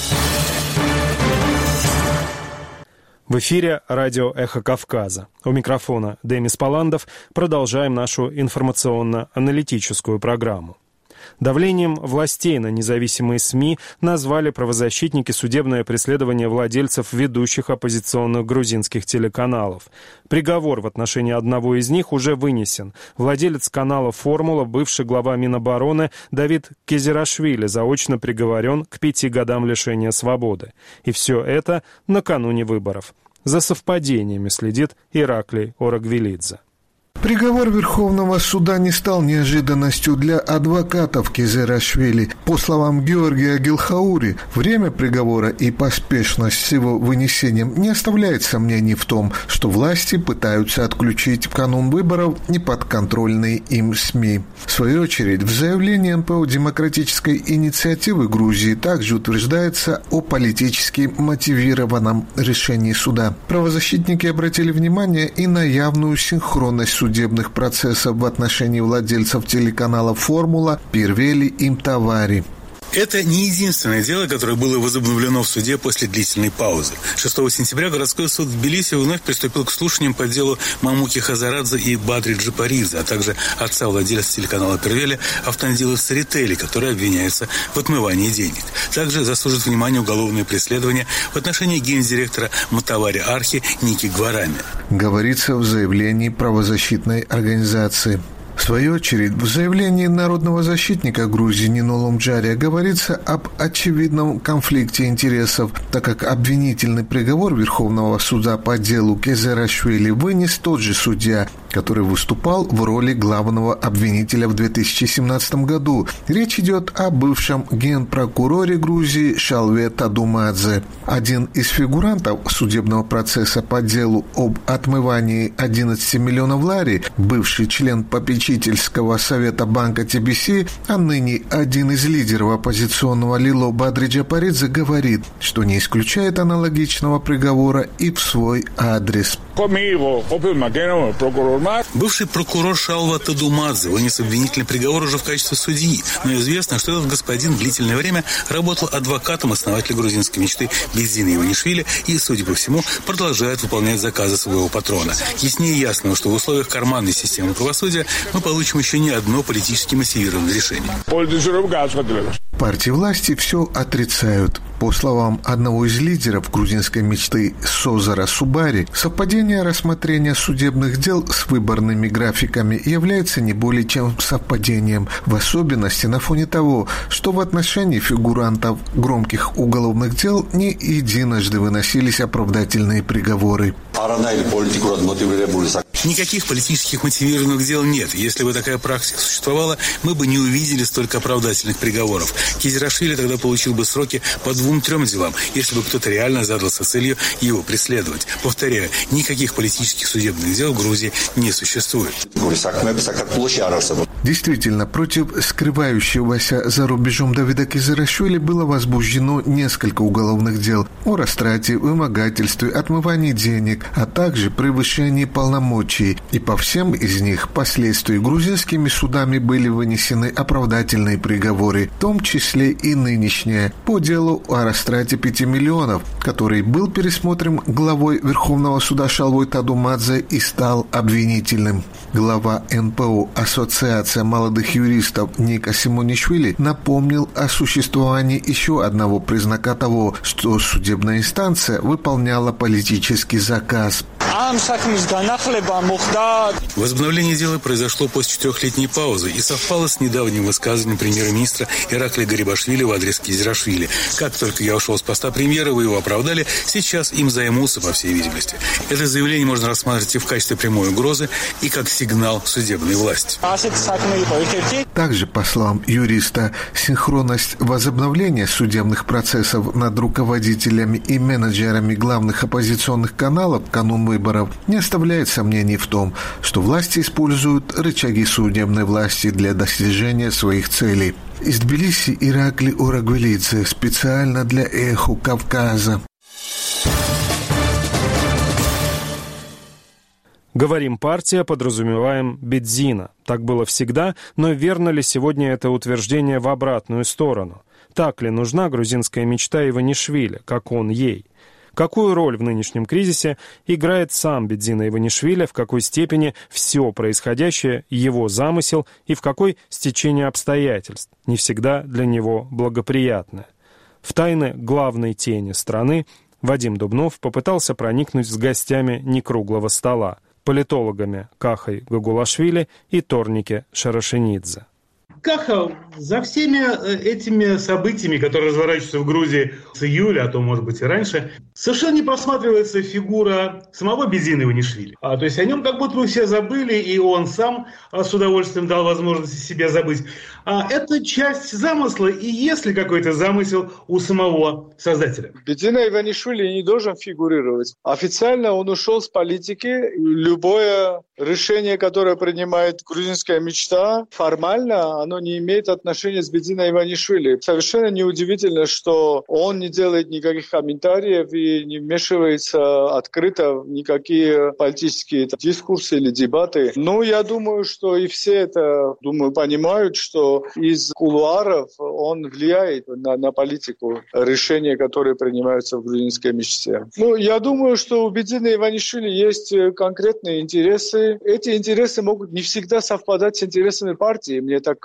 S1: В эфире радио «Эхо Кавказа». У микрофона Демис Паландов. Продолжаем нашу информационно-аналитическую программу. Давлением властей на независимые СМИ назвали правозащитники судебное преследование владельцев ведущих оппозиционных грузинских телеканалов. Приговор в отношении одного из них уже вынесен. Владелец канала «Формула», бывший глава Минобороны Давид Кезирашвили, заочно приговорен к пяти годам лишения свободы. И все это накануне выборов. За совпадениями следит Ираклий Орагвелидзе.
S15: Приговор Верховного суда не стал неожиданностью для адвокатов Кезирашвили. По словам Георгия Гилхаури, время приговора и поспешность с его вынесением не оставляет сомнений в том, что власти пытаются отключить в канун выборов неподконтрольные им СМИ. В свою очередь, в заявлении эн пэ о Демократической инициативы Грузии также утверждается о политически мотивированном решении суда. Правозащитники обратили внимание и на явную синхронность судебных процессов в отношении владельцев телеканала «Формула» Пирвели Имтавари.
S16: Это не единственное дело, которое было возобновлено в суде после длительной паузы. шестого сентября городской суд в Тбилиси вновь приступил к слушаниям по делу Мамуки Хазарадзе и Бадри Джапаридзе, а также отца владельца телеканала Пирвели Автандила Сарители, который обвиняется в отмывании денег. Также заслужит внимание уголовное преследование в отношении гендиректора Матавари Архи Ники Гварами.
S15: Говорится в заявлении правозащитной организации. В свою очередь, в заявлении народного защитника Грузии Нино Ломджария говорится об очевидном конфликте интересов, так как обвинительный приговор Верховного суда по делу Кезирашвили вынес тот же судья, который выступал в роли главного обвинителя в две тысячи семнадцатом году. Речь идет о бывшем генпрокуроре Грузии Шалве Тадумадзе. Один из фигурантов судебного процесса по делу об отмывании одиннадцати миллионов лари, бывший член попечительского совета банка Ти Би Си, а ныне один из лидеров оппозиционного Лило Бадри Джапаридзе, говорит, что не исключает аналогичного приговора и в свой адрес.
S16: Бывший прокурор Шалва Тадумадзе вынес обвинительный приговор уже в качестве судьи, но известно, что этот господин длительное время работал адвокатом основателя грузинской мечты Бедзина Иванишвили и, судя по всему, продолжает выполнять заказы своего патрона. Яснее ясного, что в условиях карманной системы правосудия мы получим еще не одно политически мотивированное решение.
S15: Партии власти все отрицают. По словам одного из лидеров грузинской мечты Созара Субари, совпадение рассмотрения судебных дел с выборными графиками является не более чем совпадением, в особенности на фоне того, что в отношении фигурантов громких уголовных дел не единожды выносились оправдательные приговоры.
S16: Никаких политических мотивированных дел нет. Если бы такая практика существовала, мы бы не увидели столько оправдательных приговоров. Кизерашвили тогда получил бы сроки по двум-трем делам, если бы кто-то реально задался целью его преследовать. Повторяю, никаких политических судебных дел в Грузии не существует.
S15: Действительно, против скрывающегося за рубежом Давида Кизерашвили было возбуждено несколько уголовных дел о растрате, вымогательстве, отмывании денег, а также превышении полномочий. И по всем из них впоследствии грузинскими судами были вынесены оправдательные приговоры, в том числе и нынешнее, по делу о растрате пяти миллионов, который был пересмотрен главой Верховного суда Шалвой Тадумадзе и стал обвинительным. Глава эн пэ о Ассоциация молодых юристов Ника Симонишвили напомнил о существовании еще одного признака того, что судебная инстанция выполняла политический заказ.
S16: Возобновление дела произошло после четырехлетней паузы и совпало с недавним высказыванием премьер-министра Ираклия Гарибашвили в адрес Кизерашвили. Как только я ушел с поста премьера, вы его оправдали, сейчас им займутся, по всей видимости. Это заявление можно рассматривать и в качестве прямой угрозы, и как сигнал судебной власти.
S15: Также, по словам юриста, синхронность возобновления судебных процессов над руководителями и менеджерами главных оппозиционных каналов в канун выборов не оставляет сомнений в том, что власти используют рычаги судебной власти для достижения своих целей. Из Тбилиси Иракли Орагвелидзе специально для «Эхо Кавказа».
S1: Говорим «партия», подразумеваем Бедзина. Так было всегда, но верно ли сегодня это утверждение в обратную сторону? Так ли нужна грузинская мечта Иванишвили, как он ей? Какую роль в нынешнем кризисе играет сам Бедзина Иванишвили, в какой степени все происходящее его замысел и в какой стечение обстоятельств, не всегда для него благоприятное? В тайны главной тени страны Вадим Дубнов попытался проникнуть с гостями некруглого стола, политологами Кахой Гагулашвили и Торнике Шарашенидзе.
S17: Каха за всеми этими событиями, которые разворачиваются в Грузии с июля, а то, может быть, и раньше, совершенно не просматривается фигура самого Бедзина Иванишвили. А, то есть о нем как будто бы все забыли, и он сам с удовольствием дал возможность себе забыть. А это часть замысла, и есть ли какой-то замысел у самого создателя?
S18: Бедзина Иванишвили не должен фигурировать. Официально он ушел с политики. Любое решение, которое принимает грузинская мечта, формально оно не имеет отношения с Бедзиной Иванишвили. Совершенно неудивительно, что он не делает никаких комментариев и не вмешивается открыто в никакие политические дискурсы или дебаты. Но я думаю, что и все это, думаю, понимают, что из кулуаров он влияет на, на политику, решения, которые принимаются в грузинской мечте. Ну, я думаю, что у Бедзины Иванишвили есть конкретные интересы. Эти интересы могут не всегда совпадать с интересами партии, мне так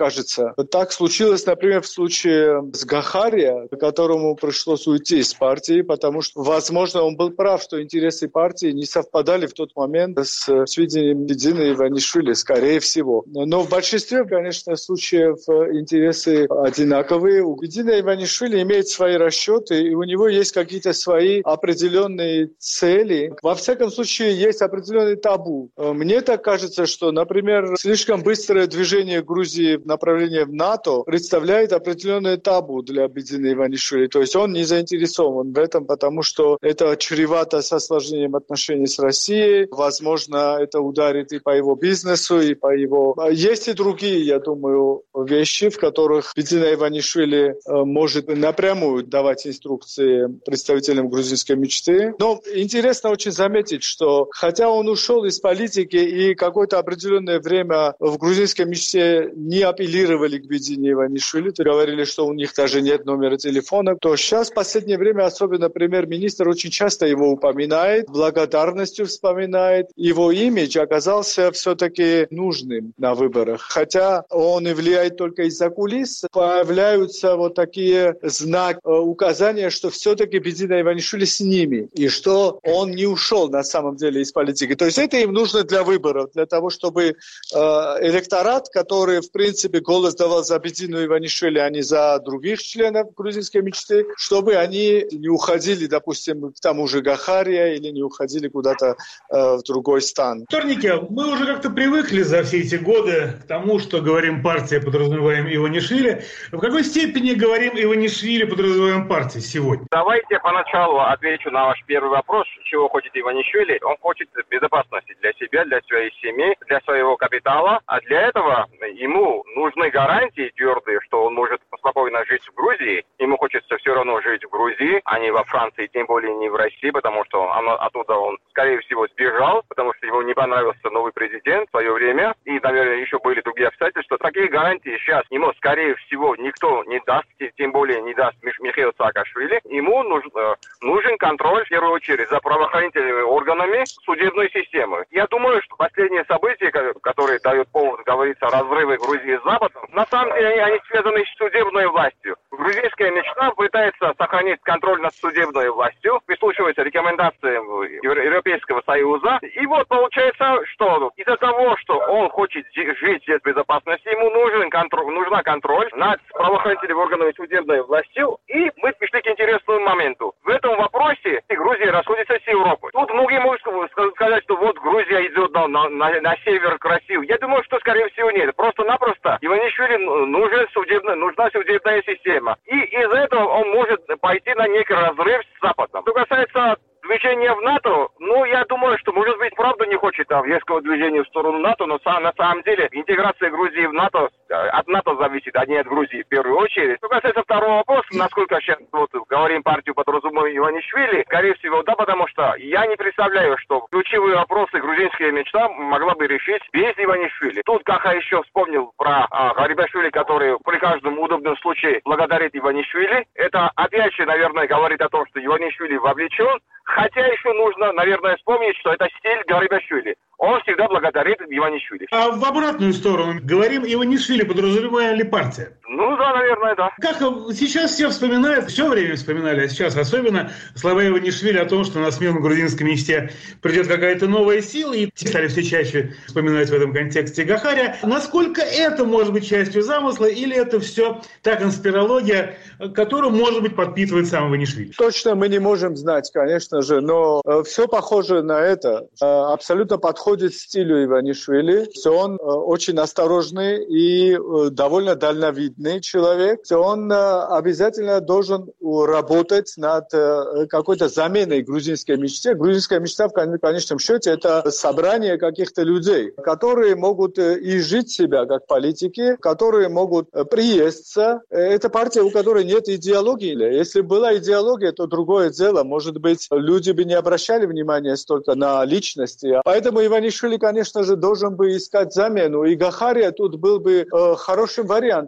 S18: кажется. Так случилось, например, в случае с Гахария, которому пришлось уйти из партии, потому что, возможно, он был прав, что интересы партии не совпадали в тот момент с сведениями Бедзины Иванишвили, скорее всего. Но в большинстве, конечно, случаев интересы одинаковые. У Бедзины Иванишвили имеет свои расчеты, и у него есть какие-то свои определенные цели. Во всяком случае, есть определенный табу. Мне так кажется, что, например, слишком быстрое движение Грузии в направлении в НАТО представляет определенное табу для Бедзины Иванишвили. То есть он не заинтересован в этом, потому что это чревато с осложнением отношений с Россией. Возможно, это ударит и по его бизнесу, и по его... Есть и другие, я думаю, вещи, в которых Бедзина Иванишвили может напрямую давать инструкции представителям грузинской мечты. Но интересно очень заметить, что хотя он ушел из политики и какое-то определенное время в грузинской мечте не апеллировали к Бедзине Иванишвили, то говорили, что у них даже нет номера телефона, то сейчас в последнее время особенно премьер-министр очень часто его упоминает, благодарностью вспоминает. Его имидж оказался все-таки нужным на выборах. Хотя он и влияет только из-за кулис, появляются вот такие знаки, указания, что все-таки Бедзина Иванишвили с ними, и что он не ушел на самом деле из политики. То есть это им нужно для выборов, для того, чтобы э, электорат, который, в принципе, голос давал за Бедзину Иванишвили, а не за других членов грузинской мечты, чтобы они не уходили, допустим, к тому же Гахария или не уходили куда-то э, в другой стан.
S17: Вторники, мы уже как-то привыкли за все эти годы к тому, что говорим партия, подразумеваем Иванишвили. В какой степени говорим Иванишвили, подразумеваем партии сегодня?
S19: Давайте поначалу отвечу на ваш первый вопрос. Чего хочет Иванишвили? Он хочет безопасности для себя, для своей семьи, для своего капитала. А для этого ему нужны гарантии твердые, что он может спокойно жить в Грузии. Ему хочется все равно жить в Грузии, а не во Франции, тем более не в России, потому что он, оттуда он, скорее всего, сбежал, потому что ему не понравился новый президент в свое время. И, наверное, еще были другие обстоятельства. Такие гарантии сейчас ему, скорее всего, никто не даст, тем более не даст Михаил Саакашвили. Ему нужен, нужен контроль, в первую очередь, за правоохранительными органами судебной системы. Я думаю, что последние события, которые дают повод, говорится, разрывы Грузии с Западом, на самом деле они связаны с судебной властью. Грузинская мечта пытается сохранить контроль над судебной властью, прислушивается рекомендациям Европейского Союза. И вот получается, что из-за того, что он хочет жить без безопасности, ему нужен контроль, нужна контроль над правоохранительными органами судебной властью. И мы пришли к интересному моменту. В этом вопросе Грузия расходится с Европой. Тут многие могут сказать, что вот Грузия идет на, на, на север к России. Я думаю, что скорее всего нет. Просто-напросто Иванишвили нужен судебная, нужна судебная система. И из-за этого он может пойти на некий разрыв с Западом. Что касается движения в НАТО, ну, я думаю, что, может быть, правда не хочет а, резкого движения в сторону НАТО, но са, на самом деле интеграция Грузии в НАТО от НАТО зависит, а не от Грузии в первую очередь. Что касается второго вопроса, насколько сейчас вот, говорим партию под разумом Иванишвили, скорее всего, да, потому что я не представляю, что ключевые вопросы грузинская мечта могла бы решить без Иванишвили. Тут Каха еще вспомнил про а, Гарибашвили, который при каждом удобном случае благодарит Иванишвили. Это опять же, наверное, говорит о том, что Иванишвили вовлечен. Хотя еще нужно, наверное, вспомнить, что это стиль Гарибашвили. Он всегда благодарит Иванишвили.
S17: А в обратную сторону говорим Иванишвили, подразумеваем ли партия?
S19: Ну да, наверное, да.
S17: Как сейчас все вспоминают, все время вспоминали, а сейчас особенно слова Иванишвили о том, что на смену грузинской мечте придет какая-то новая сила, и стали все чаще вспоминать в этом контексте Гахария. Насколько это может быть частью замысла, или это все та конспирология, которую, может быть, подпитывает сам Иванишвили?
S18: Точно мы не можем знать, конечно же, но э, все похоже на это. Э, абсолютно подходит стилю Иванишвили. Он э, очень осторожный и э, довольно дальновидный человек. Он э, обязательно должен работать над э, какой-то заменой грузинской мечте. Грузинская мечта, в конечном счете, это собрание каких-то людей, которые могут э, и жить себя как политики, которые могут э, приесться. Это партия, у которой нет идеологии. Если была идеология, то другое дело. Может быть, люди бы не обращали внимания столько на личности. Поэтому Иванишвили, конечно же, должен бы искать замену. И Гахария тут был бы э, хорошим вариантом. Мне так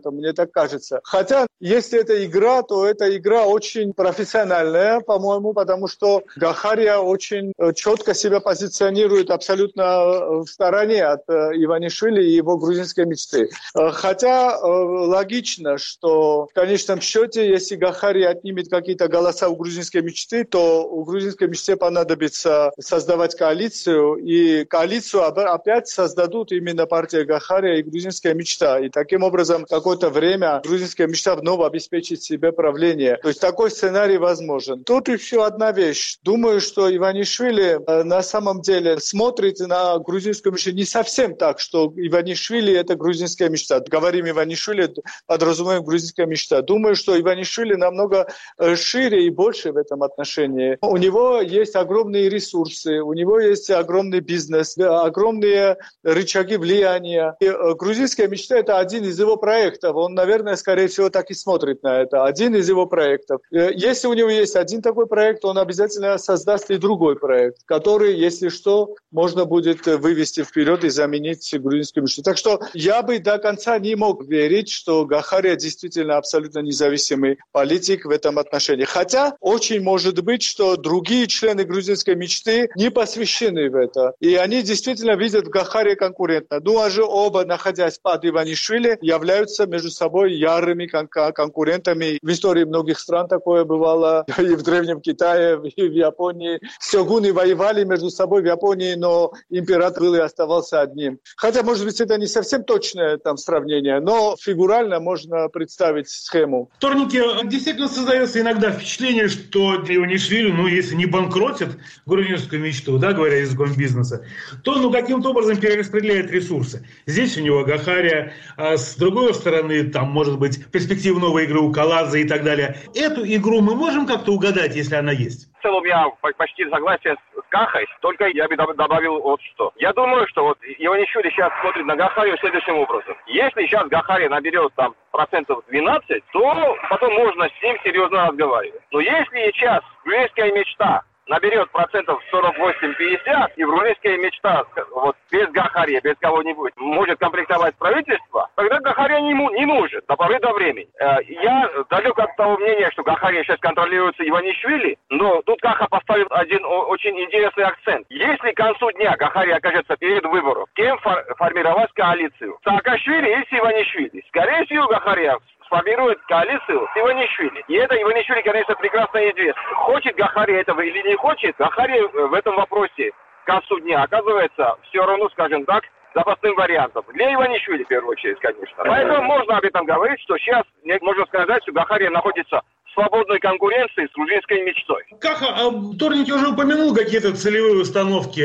S18: так кажется. Хотя, если это игра, то эта игра очень профессиональная, по-моему, потому что Гахария очень четко себя позиционирует абсолютно в стороне от Иванишвили и его грузинской мечты. Хотя логично, что в конечном счете, если Гахария отнимет какие-то голоса у грузинской мечты, то у грузинской мечте понадобится создавать коалицию, и коалицию опять создадут именно партия Гахария и грузинская мечта. И таким образом, какое-то время грузинская мечта вновь обеспечит себе правление. То есть такой сценарий возможен. Тут еще одна вещь. Думаю, что Иванишвили э, на самом деле смотрит на грузинскую мечту не совсем так, что Иванишвили — это грузинская мечта. Говорим Иванишвили, подразумеваем грузинская мечта. Думаю, что Иванишвили намного э, шире и больше в этом отношении. У него есть огромные ресурсы, у него есть огромный бизнес, огромные рычаги влияния. И э, грузинская мечта — это один из его проектов. Он, наверное, скорее всего, так и смотрит на это. Один из его проектов. Э, если у него есть один такой проект, он обязательно создаст и другой проект, который, если что, можно будет вывести вперед и заменить грузинскую мечту. Так что я бы до конца не мог верить, что Гахария действительно абсолютно независимый политик в этом отношении. Хотя очень может быть, что другие члены грузинской мечты не посвящены в это. И они действительно видят в Гахарии конкурента. Ну, а же оба, находясь под Иванишвили, являются между собой ярыми кон- конкурентами. В истории многих стран такое бывало. И в Древнем Китае, и в Японии. Сёгуны воевали между собой в Японии, но император был и оставался одним. Хотя, может быть, это не совсем точное там сравнение, но фигурально можно представить схему.
S17: Вторники, действительно создается иногда впечатление, что Иванишвили, ну, если не банкротит грузинскую мечту, да, говоря языком бизнеса, то, ну, каким-то образом перераспределяет ресурсы. Здесь у него Гахария, а с другой стороны, там, может быть, перспектива новой игры у Каладзе и так далее. Эту игру мы можем как-то угадать, если она есть?
S19: В целом я почти согласен с Кахой, только я бы добавил вот что. Я думаю, что вот Иванишвили сейчас смотрит на Гахарию следующим образом. Если сейчас Гахария наберет там процентов двенадцать, то потом можно с ним серьезно разговаривать. Но если сейчас грузинская мечта наберет процентов сорок восемь - пятьдесят, и грузинская мечта вот без Гахария, без кого-нибудь может комплектовать правительство, тогда Гахария не, не может до поры до времени. Я далек от того мнения, что Гахария сейчас контролируется Иванишвили, но тут Каха поставил один очень интересный акцент. Если к концу дня Гахария окажется перед выбором, кем фор- формировать коалицию? Саакашвили или с Иванишвили? Скорее всего, Гахария сформирует коалицию с Иванишвили. И это Иванишвили, конечно, прекрасно известно. Хочет Гахария этого или не хочет, Гахария в этом вопросе к концу дня оказывается все равно, скажем так, запасным вариантом. Для Иванишвили, в первую очередь, конечно. Поэтому можно об этом говорить, что сейчас можно сказать, что Гахария находится в свободной конкуренции с грузинской мечтой.
S17: Каха, а Вторник уже упомянул какие-то целевые установки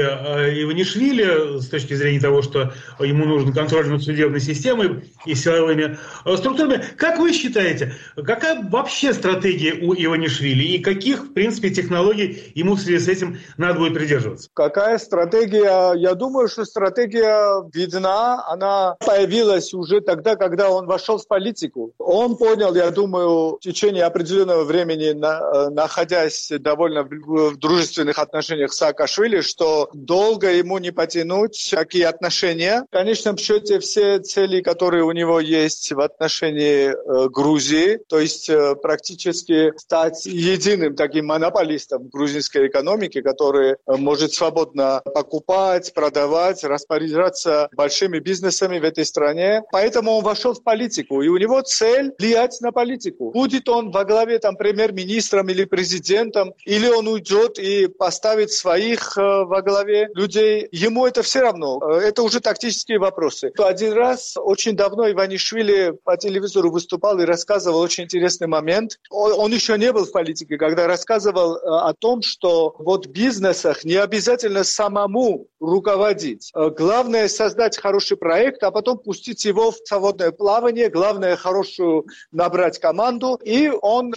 S17: Иванишвили с точки зрения того, что ему нужен контроль над судебной системой и силовыми структурами. Как вы считаете, какая вообще стратегия у Иванишвили и каких, в принципе, технологий ему в связи с этим надо будет придерживаться?
S18: Какая стратегия? Я думаю, что стратегия видна. Она появилась уже тогда, когда он вошел в политику. Он понял, я думаю, в течение определенного времени, на, находясь довольно в, в дружественных отношениях с Саакашвили, что долго ему не потянуть такие отношения. В конечном счете все цели, которые у него есть в отношении э, Грузии, то есть э, практически стать единым таким монополистом грузинской экономики, который э, может свободно покупать, продавать, распоряжаться большими бизнесами в этой стране. Поэтому он вошел в политику, и у него цель влиять на политику. Будет он во главе там премьер-министром или президентом, или он уйдет и поставит своих э, во главе людей. Ему это все равно. Это уже тактические вопросы. Один раз, очень давно, Иванишвили по телевизору выступал и рассказывал очень интересный момент. Он, он еще не был в политике, когда рассказывал э, о том, что вот в бизнесах не обязательно самому руководить. Э, главное создать хороший проект, а потом пустить его в свободное плавание. Главное хорошую набрать команду. И он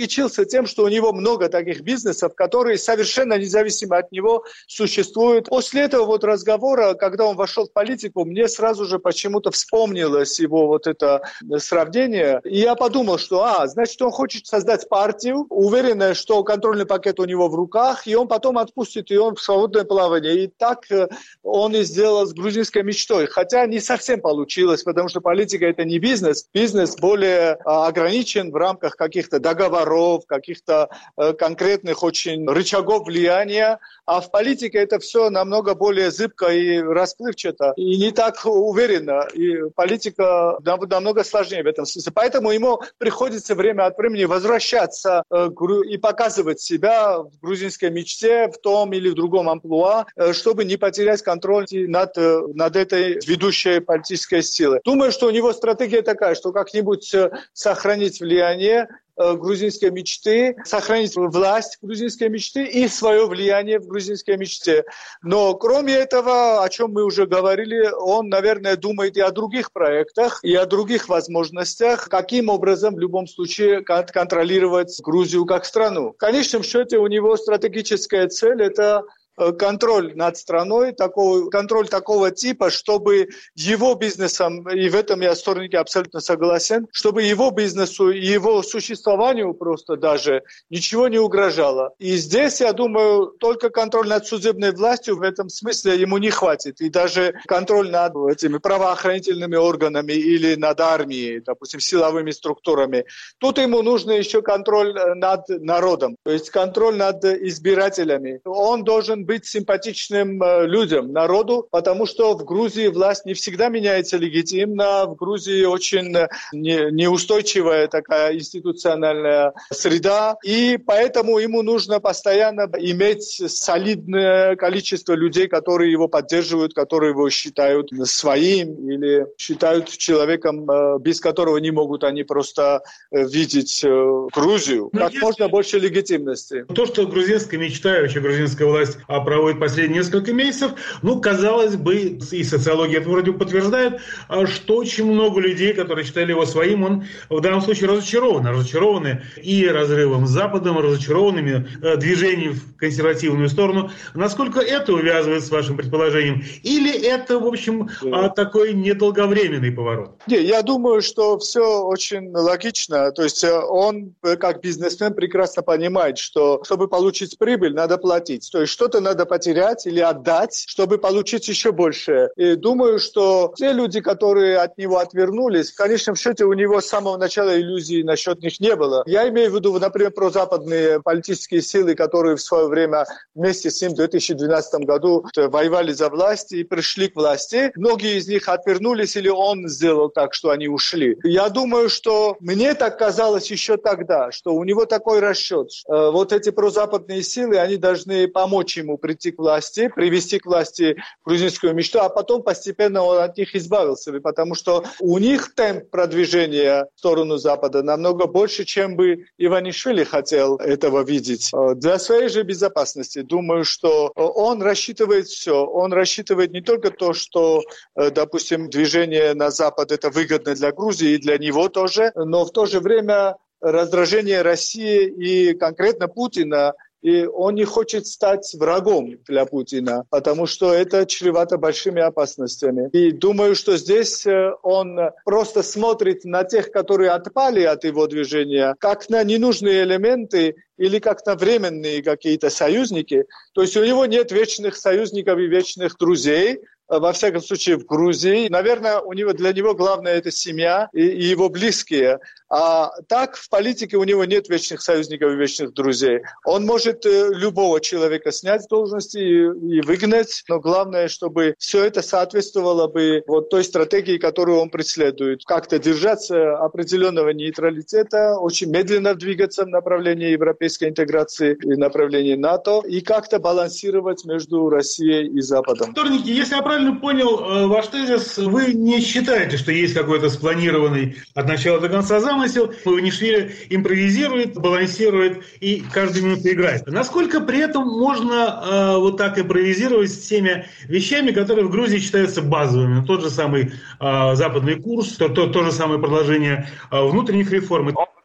S18: кичился тем, что у него много таких бизнесов, которые совершенно независимо от него существуют. После этого вот разговора, когда он вошел в политику, мне сразу же почему-то вспомнилось его вот это сравнение. И я подумал, что, а, значит, он хочет создать партию, уверенный, что контрольный пакет у него в руках, и он потом отпустит ее в свободное плавание. И так он и сделал с грузинской мечтой. Хотя не совсем получилось, потому что политика – это не бизнес. Бизнес более ограничен в рамках каких-то договоров, каких-то конкретных очень рычагов влияния. А в политике это все намного более зыбко и расплывчато, и не так уверенно. И политика намного сложнее в этом смысле. Поэтому ему приходится время от времени возвращаться и показывать себя в грузинской мечте, в том или в другом амплуа, чтобы не потерять контроль над, над этой ведущей политической силой. Думаю, что у него стратегия такая, что как-нибудь сохранить влияние грузинской мечты, сохранить власть грузинской мечты и свое влияние в грузинской мечте. Но кроме этого, о чем мы уже говорили, он, наверное, думает и о других проектах, и о других возможностях, каким образом в любом случае контролировать Грузию как страну. В конечном счете у него стратегическая цель – это контроль над страной, такого, контроль такого типа, чтобы его бизнесом, и в этом я с Торники абсолютно согласен, чтобы его бизнесу и его существованию просто даже ничего не угрожало. И здесь, я думаю, только контроль над судебной властью в этом смысле ему не хватит. И даже контроль над этими правоохранительными органами или над армией, допустим, силовыми структурами. Тут ему нужно еще контроль над народом, то есть контроль над избирателями. Он должен быть симпатичным людям, народу, потому что в Грузии власть не всегда меняется легитимно, в Грузии очень не, неустойчивая такая институциональная среда, и поэтому ему нужно постоянно иметь солидное количество людей, которые его поддерживают, которые его считают своим или считают человеком, без которого не могут они просто видеть Грузию. Как можно больше легитимности.
S17: То, что грузинская мечта и вообще грузинская власть проводит последние несколько месяцев, ну, казалось бы, и социология это вроде подтверждает, что очень много людей, которые считали его своим, он в данном случае разочарован. Разочарованы и разрывом с Западом, разочарованными движением в консервативную сторону. Насколько это увязывает с вашим предположением? Или это, в общем, такой недолговременный поворот?
S18: Не, я думаю, что все очень логично. То есть он, как бизнесмен, прекрасно понимает, что чтобы получить прибыль, надо платить. То есть что-то надо потерять или отдать, чтобы получить еще больше. И думаю, что те люди, которые от него отвернулись, в конечном счете у него с самого начала иллюзий насчет них не было. Я имею в виду, например, прозападные политические силы, которые в свое время вместе с ним в две тысячи двенадцатом году воевали за власть и пришли к власти. Многие из них отвернулись или он сделал так, что они ушли. Я думаю, что мне так казалось еще тогда, что у него такой расчет. Вот эти прозападные силы, они должны помочь ему прийти к власти, привести к власти грузинскую мечту, а потом постепенно он от них избавился, потому что у них темп продвижения в сторону Запада намного больше, чем бы Иванишвили хотел этого видеть. Для своей же безопасности думаю, что он рассчитывает все. Он рассчитывает не только то, что, допустим, движение на Запад это выгодно для Грузии и для него тоже, но в то же время раздражение России и конкретно Путина, и он не хочет стать врагом для Путина, потому что это чревато большими опасностями. И думаю, что здесь он просто смотрит на тех, которые отпали от его движения, как на ненужные элементы или как на временные какие-то союзники. То есть у него нет вечных союзников и вечных друзей, во всяком случае в Грузии. Наверное, у него, для него главное это семья и, и его близкие. А так в политике у него нет вечных союзников и вечных друзей. Он может э, любого человека снять с должности и, и выгнать, но главное, чтобы все это соответствовало бы вот той стратегии, которую он преследует. Как-то держаться определенного нейтралитета, очень медленно двигаться в направлении европейской интеграции и направлении НАТО, и как-то балансировать между Россией и Западом.
S17: Торники, если я правильно понял ваш тезис, вы не считаете, что есть какой-то спланированный от начала до конца замысел, Иванишвили импровизирует, балансирует и каждую минуту играет. Насколько при этом можно э, вот так импровизировать с теми вещами, которые в Грузии считаются базовыми? Тот же самый э, западный курс, то, то, то же самое продолжение э, внутренних реформ.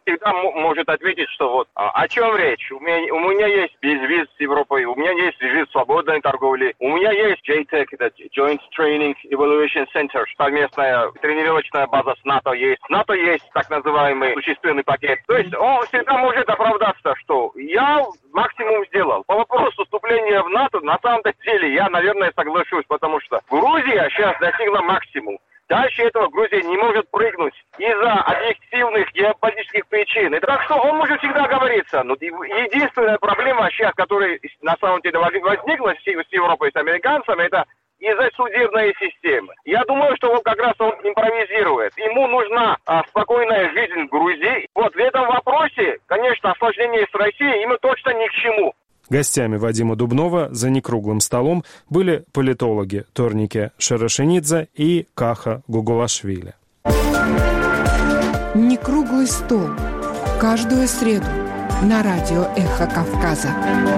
S19: всегда м- может ответить, что вот а, о чем речь? У меня, у меня есть безвиз с Европой, у меня есть виз свободной торговли, у меня есть джей тэк, это Joint Training Evaluation Center, совместная тренировочная база с НАТО есть. С НАТО есть так называемый существенный пакет. То есть он всегда может оправдаться, что я максимум сделал. По вопросу вступления в НАТО, на самом деле, я, наверное, соглашусь, потому что Грузия сейчас достигла максимума. Дальше этого Грузия не может прыгнуть из-за объективных геополитических причин. И так что он может всегда говориться. Но единственная проблема сейчас, которая на самом деле возникла с Европой, с американцами, это из-за судебной системы. Я думаю, что он как раз он импровизирует. Ему нужна а, спокойная жизнь в Грузии. Вот в этом вопросе, конечно, осложнение с Россией ему точно ни к чему.
S1: Гостями Вадима Дубнова за некруглым столом были политологи Торнике Шарашенидзе и Каха Гугулашвили.
S20: Некруглый стол. Каждую среду на радио «Эхо Кавказа».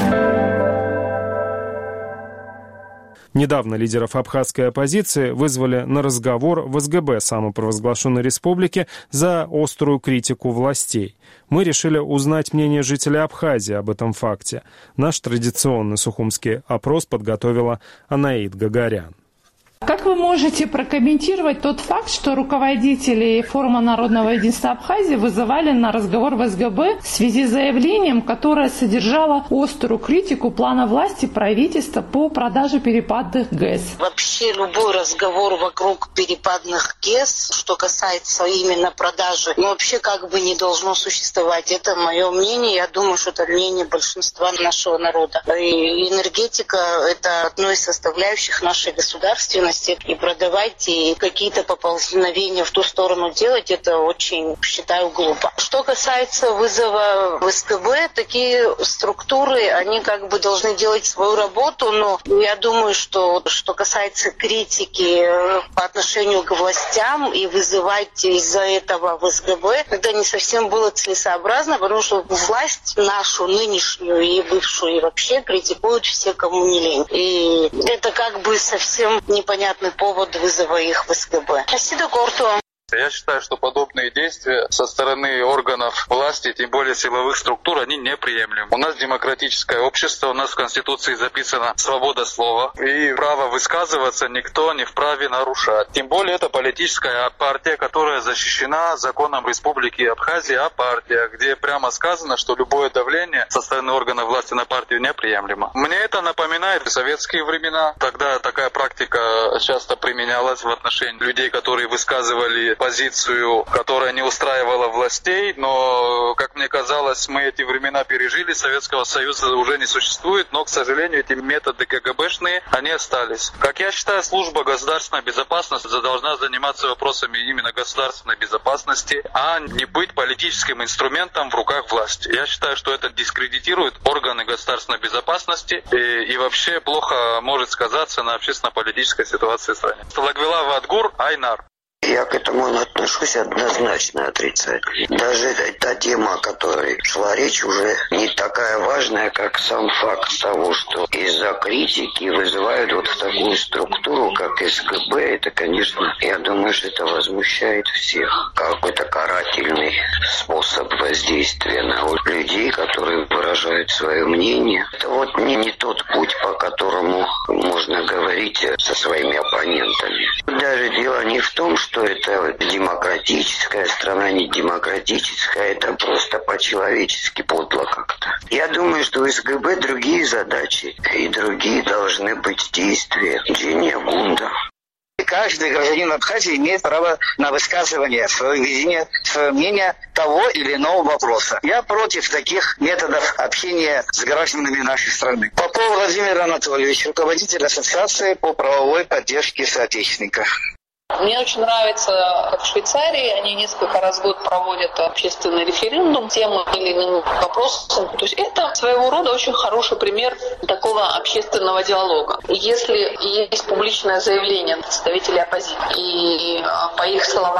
S1: Недавно лидеров абхазской оппозиции вызвали на разговор в эс гэ бэ самопровозглашенной республики за острую критику властей. Мы решили узнать мнение жителей Абхазии об этом факте. Наш традиционный сухумский опрос подготовила Анаид Гагарян.
S21: Как вы можете прокомментировать тот факт, что руководители Форума народного единства Абхазии вызывали на разговор в эс гэ бэ в связи с заявлением, которое содержало острую критику плана власти правительства по продаже перепадных ГЭС?
S22: Вообще любой разговор вокруг перепадных ГЭС, что касается именно продажи, ну, вообще как бы не должно существовать. Это мое мнение. Я думаю, что это мнение большинства нашего народа. И энергетика – это одно из составляющих нашей государственности. И продавать, и какие-то поползновения в ту сторону делать, это очень, считаю, глупо. Что касается вызова в эс гэ бэ, такие структуры, они как бы должны делать свою работу, но я думаю, что что касается критики по отношению к властям и вызывать из-за этого в эс гэ бэ, это не совсем было целесообразно, потому что власть нашу, нынешнюю и бывшую, и вообще критикуют все, кому не лень. И это как бы совсем непонятно. Понятный повод вызова их в эс гэ бэ. Спасибо, Корту.
S23: Я считаю, что подобные действия со стороны органов власти, тем более силовых структур, они неприемлемы. У нас демократическое общество, у нас в Конституции записана свобода слова, и право высказываться никто не вправе нарушать. Тем более это политическая партия, которая защищена законом Республики Абхазия, а партия, где прямо сказано, что любое давление со стороны органов власти на партию неприемлемо. Мне это напоминает советские времена. Тогда такая практика часто применялась в отношении людей, которые высказывали позицию, которая не устраивала властей, но, как мне казалось, мы эти времена пережили, Советского Союза уже не существует, но, к сожалению, эти методы ка гэ бэшные, они остались. Как я считаю, служба государственной безопасности должна заниматься вопросами именно государственной безопасности, а не быть политическим инструментом в руках власти. Я считаю, что это дискредитирует органы государственной безопасности и, и вообще плохо может сказаться на общественно-политической ситуации в стране. Лагвила Вадгур, Айнар.
S24: Я к этому отношусь однозначно отрицательно. Даже та тема, о которой шла речь, уже не такая важная, как сам факт того, что из-за критики вызывают вот в такую структуру, как эс гэ бэ. Это, конечно, я думаю, что это возмущает всех. Какой-то карательный способ воздействия на людей, которые выражают свое мнение. Это вот не, не тот путь, по которому можно говорить со своими оппонентами. Даже дело не в том, что это демократическая страна, не демократическая, это просто по-человечески подло как-то. Я думаю, что у эс гэ бэ другие задачи, и другие должны быть действия. Джиния Гунда.
S25: Каждый гражданин Абхазии имеет право на высказывание, свое видение, свое мнение того или иного вопроса. Я против таких методов общения с гражданами нашей страны. Попов Владимир Анатольевич, руководитель Ассоциации по правовой поддержке соотечественника.
S26: Мне очень нравится, как в Швейцарии, они несколько раз в год проводят общественный референдум тем или иным вопросам. То есть это своего рода очень хороший пример такого общественного диалога. Если есть публичное заявление представителей оппозиции, и по их словам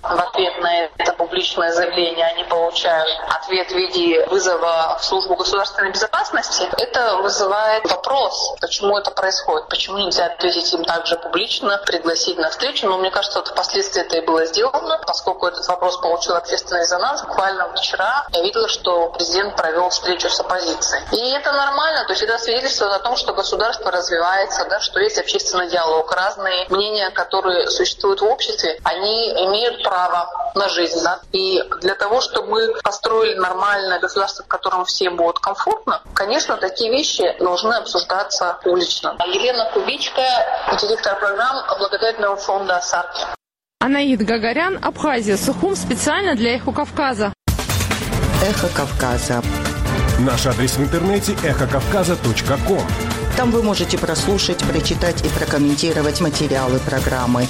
S26: в ответ на это публичное заявление они получают ответ в виде вызова в службу государственной безопасности, это вызывает вопрос, почему это происходит, почему нельзя ответить им также публично, пригласить на встречу. Но мне кажется, вот впоследствии это и было сделано, поскольку этот вопрос получил общественный резонанс. Буквально вот вчера я видела, что президент провел встречу с оппозицией. И это нормально, то есть это свидетельствует о том, что государство развивается, да, что есть общественный диалог. Разные мнения, которые существуют в обществе, они имеют право на жизнь. Да? И для того, чтобы мы построили нормальное государство, в котором всем будет комфортно, конечно, такие вещи должны обсуждаться публично. Елена Кубичкая, директор программ благотворительного фонда «Сарки».
S21: Анаид Гагарян, Абхазия, Сухум, специально для «Эхо Кавказа».
S4: «Эхо Кавказа».
S5: Наш адрес в интернете эхо кавказа точка ком.
S4: Там вы можете прослушать, прочитать и прокомментировать материалы программы.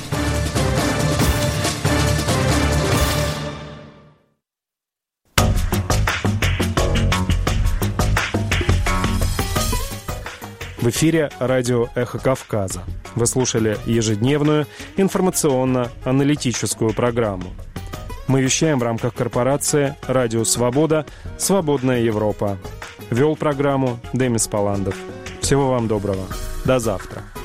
S1: В эфире радио «Эхо Кавказа». Вы слушали ежедневную информационно-аналитическую программу. Мы вещаем в рамках корпорации «Радио Свобода. Свободная Европа». Вел программу Демис Паландов. Всего вам доброго. До завтра.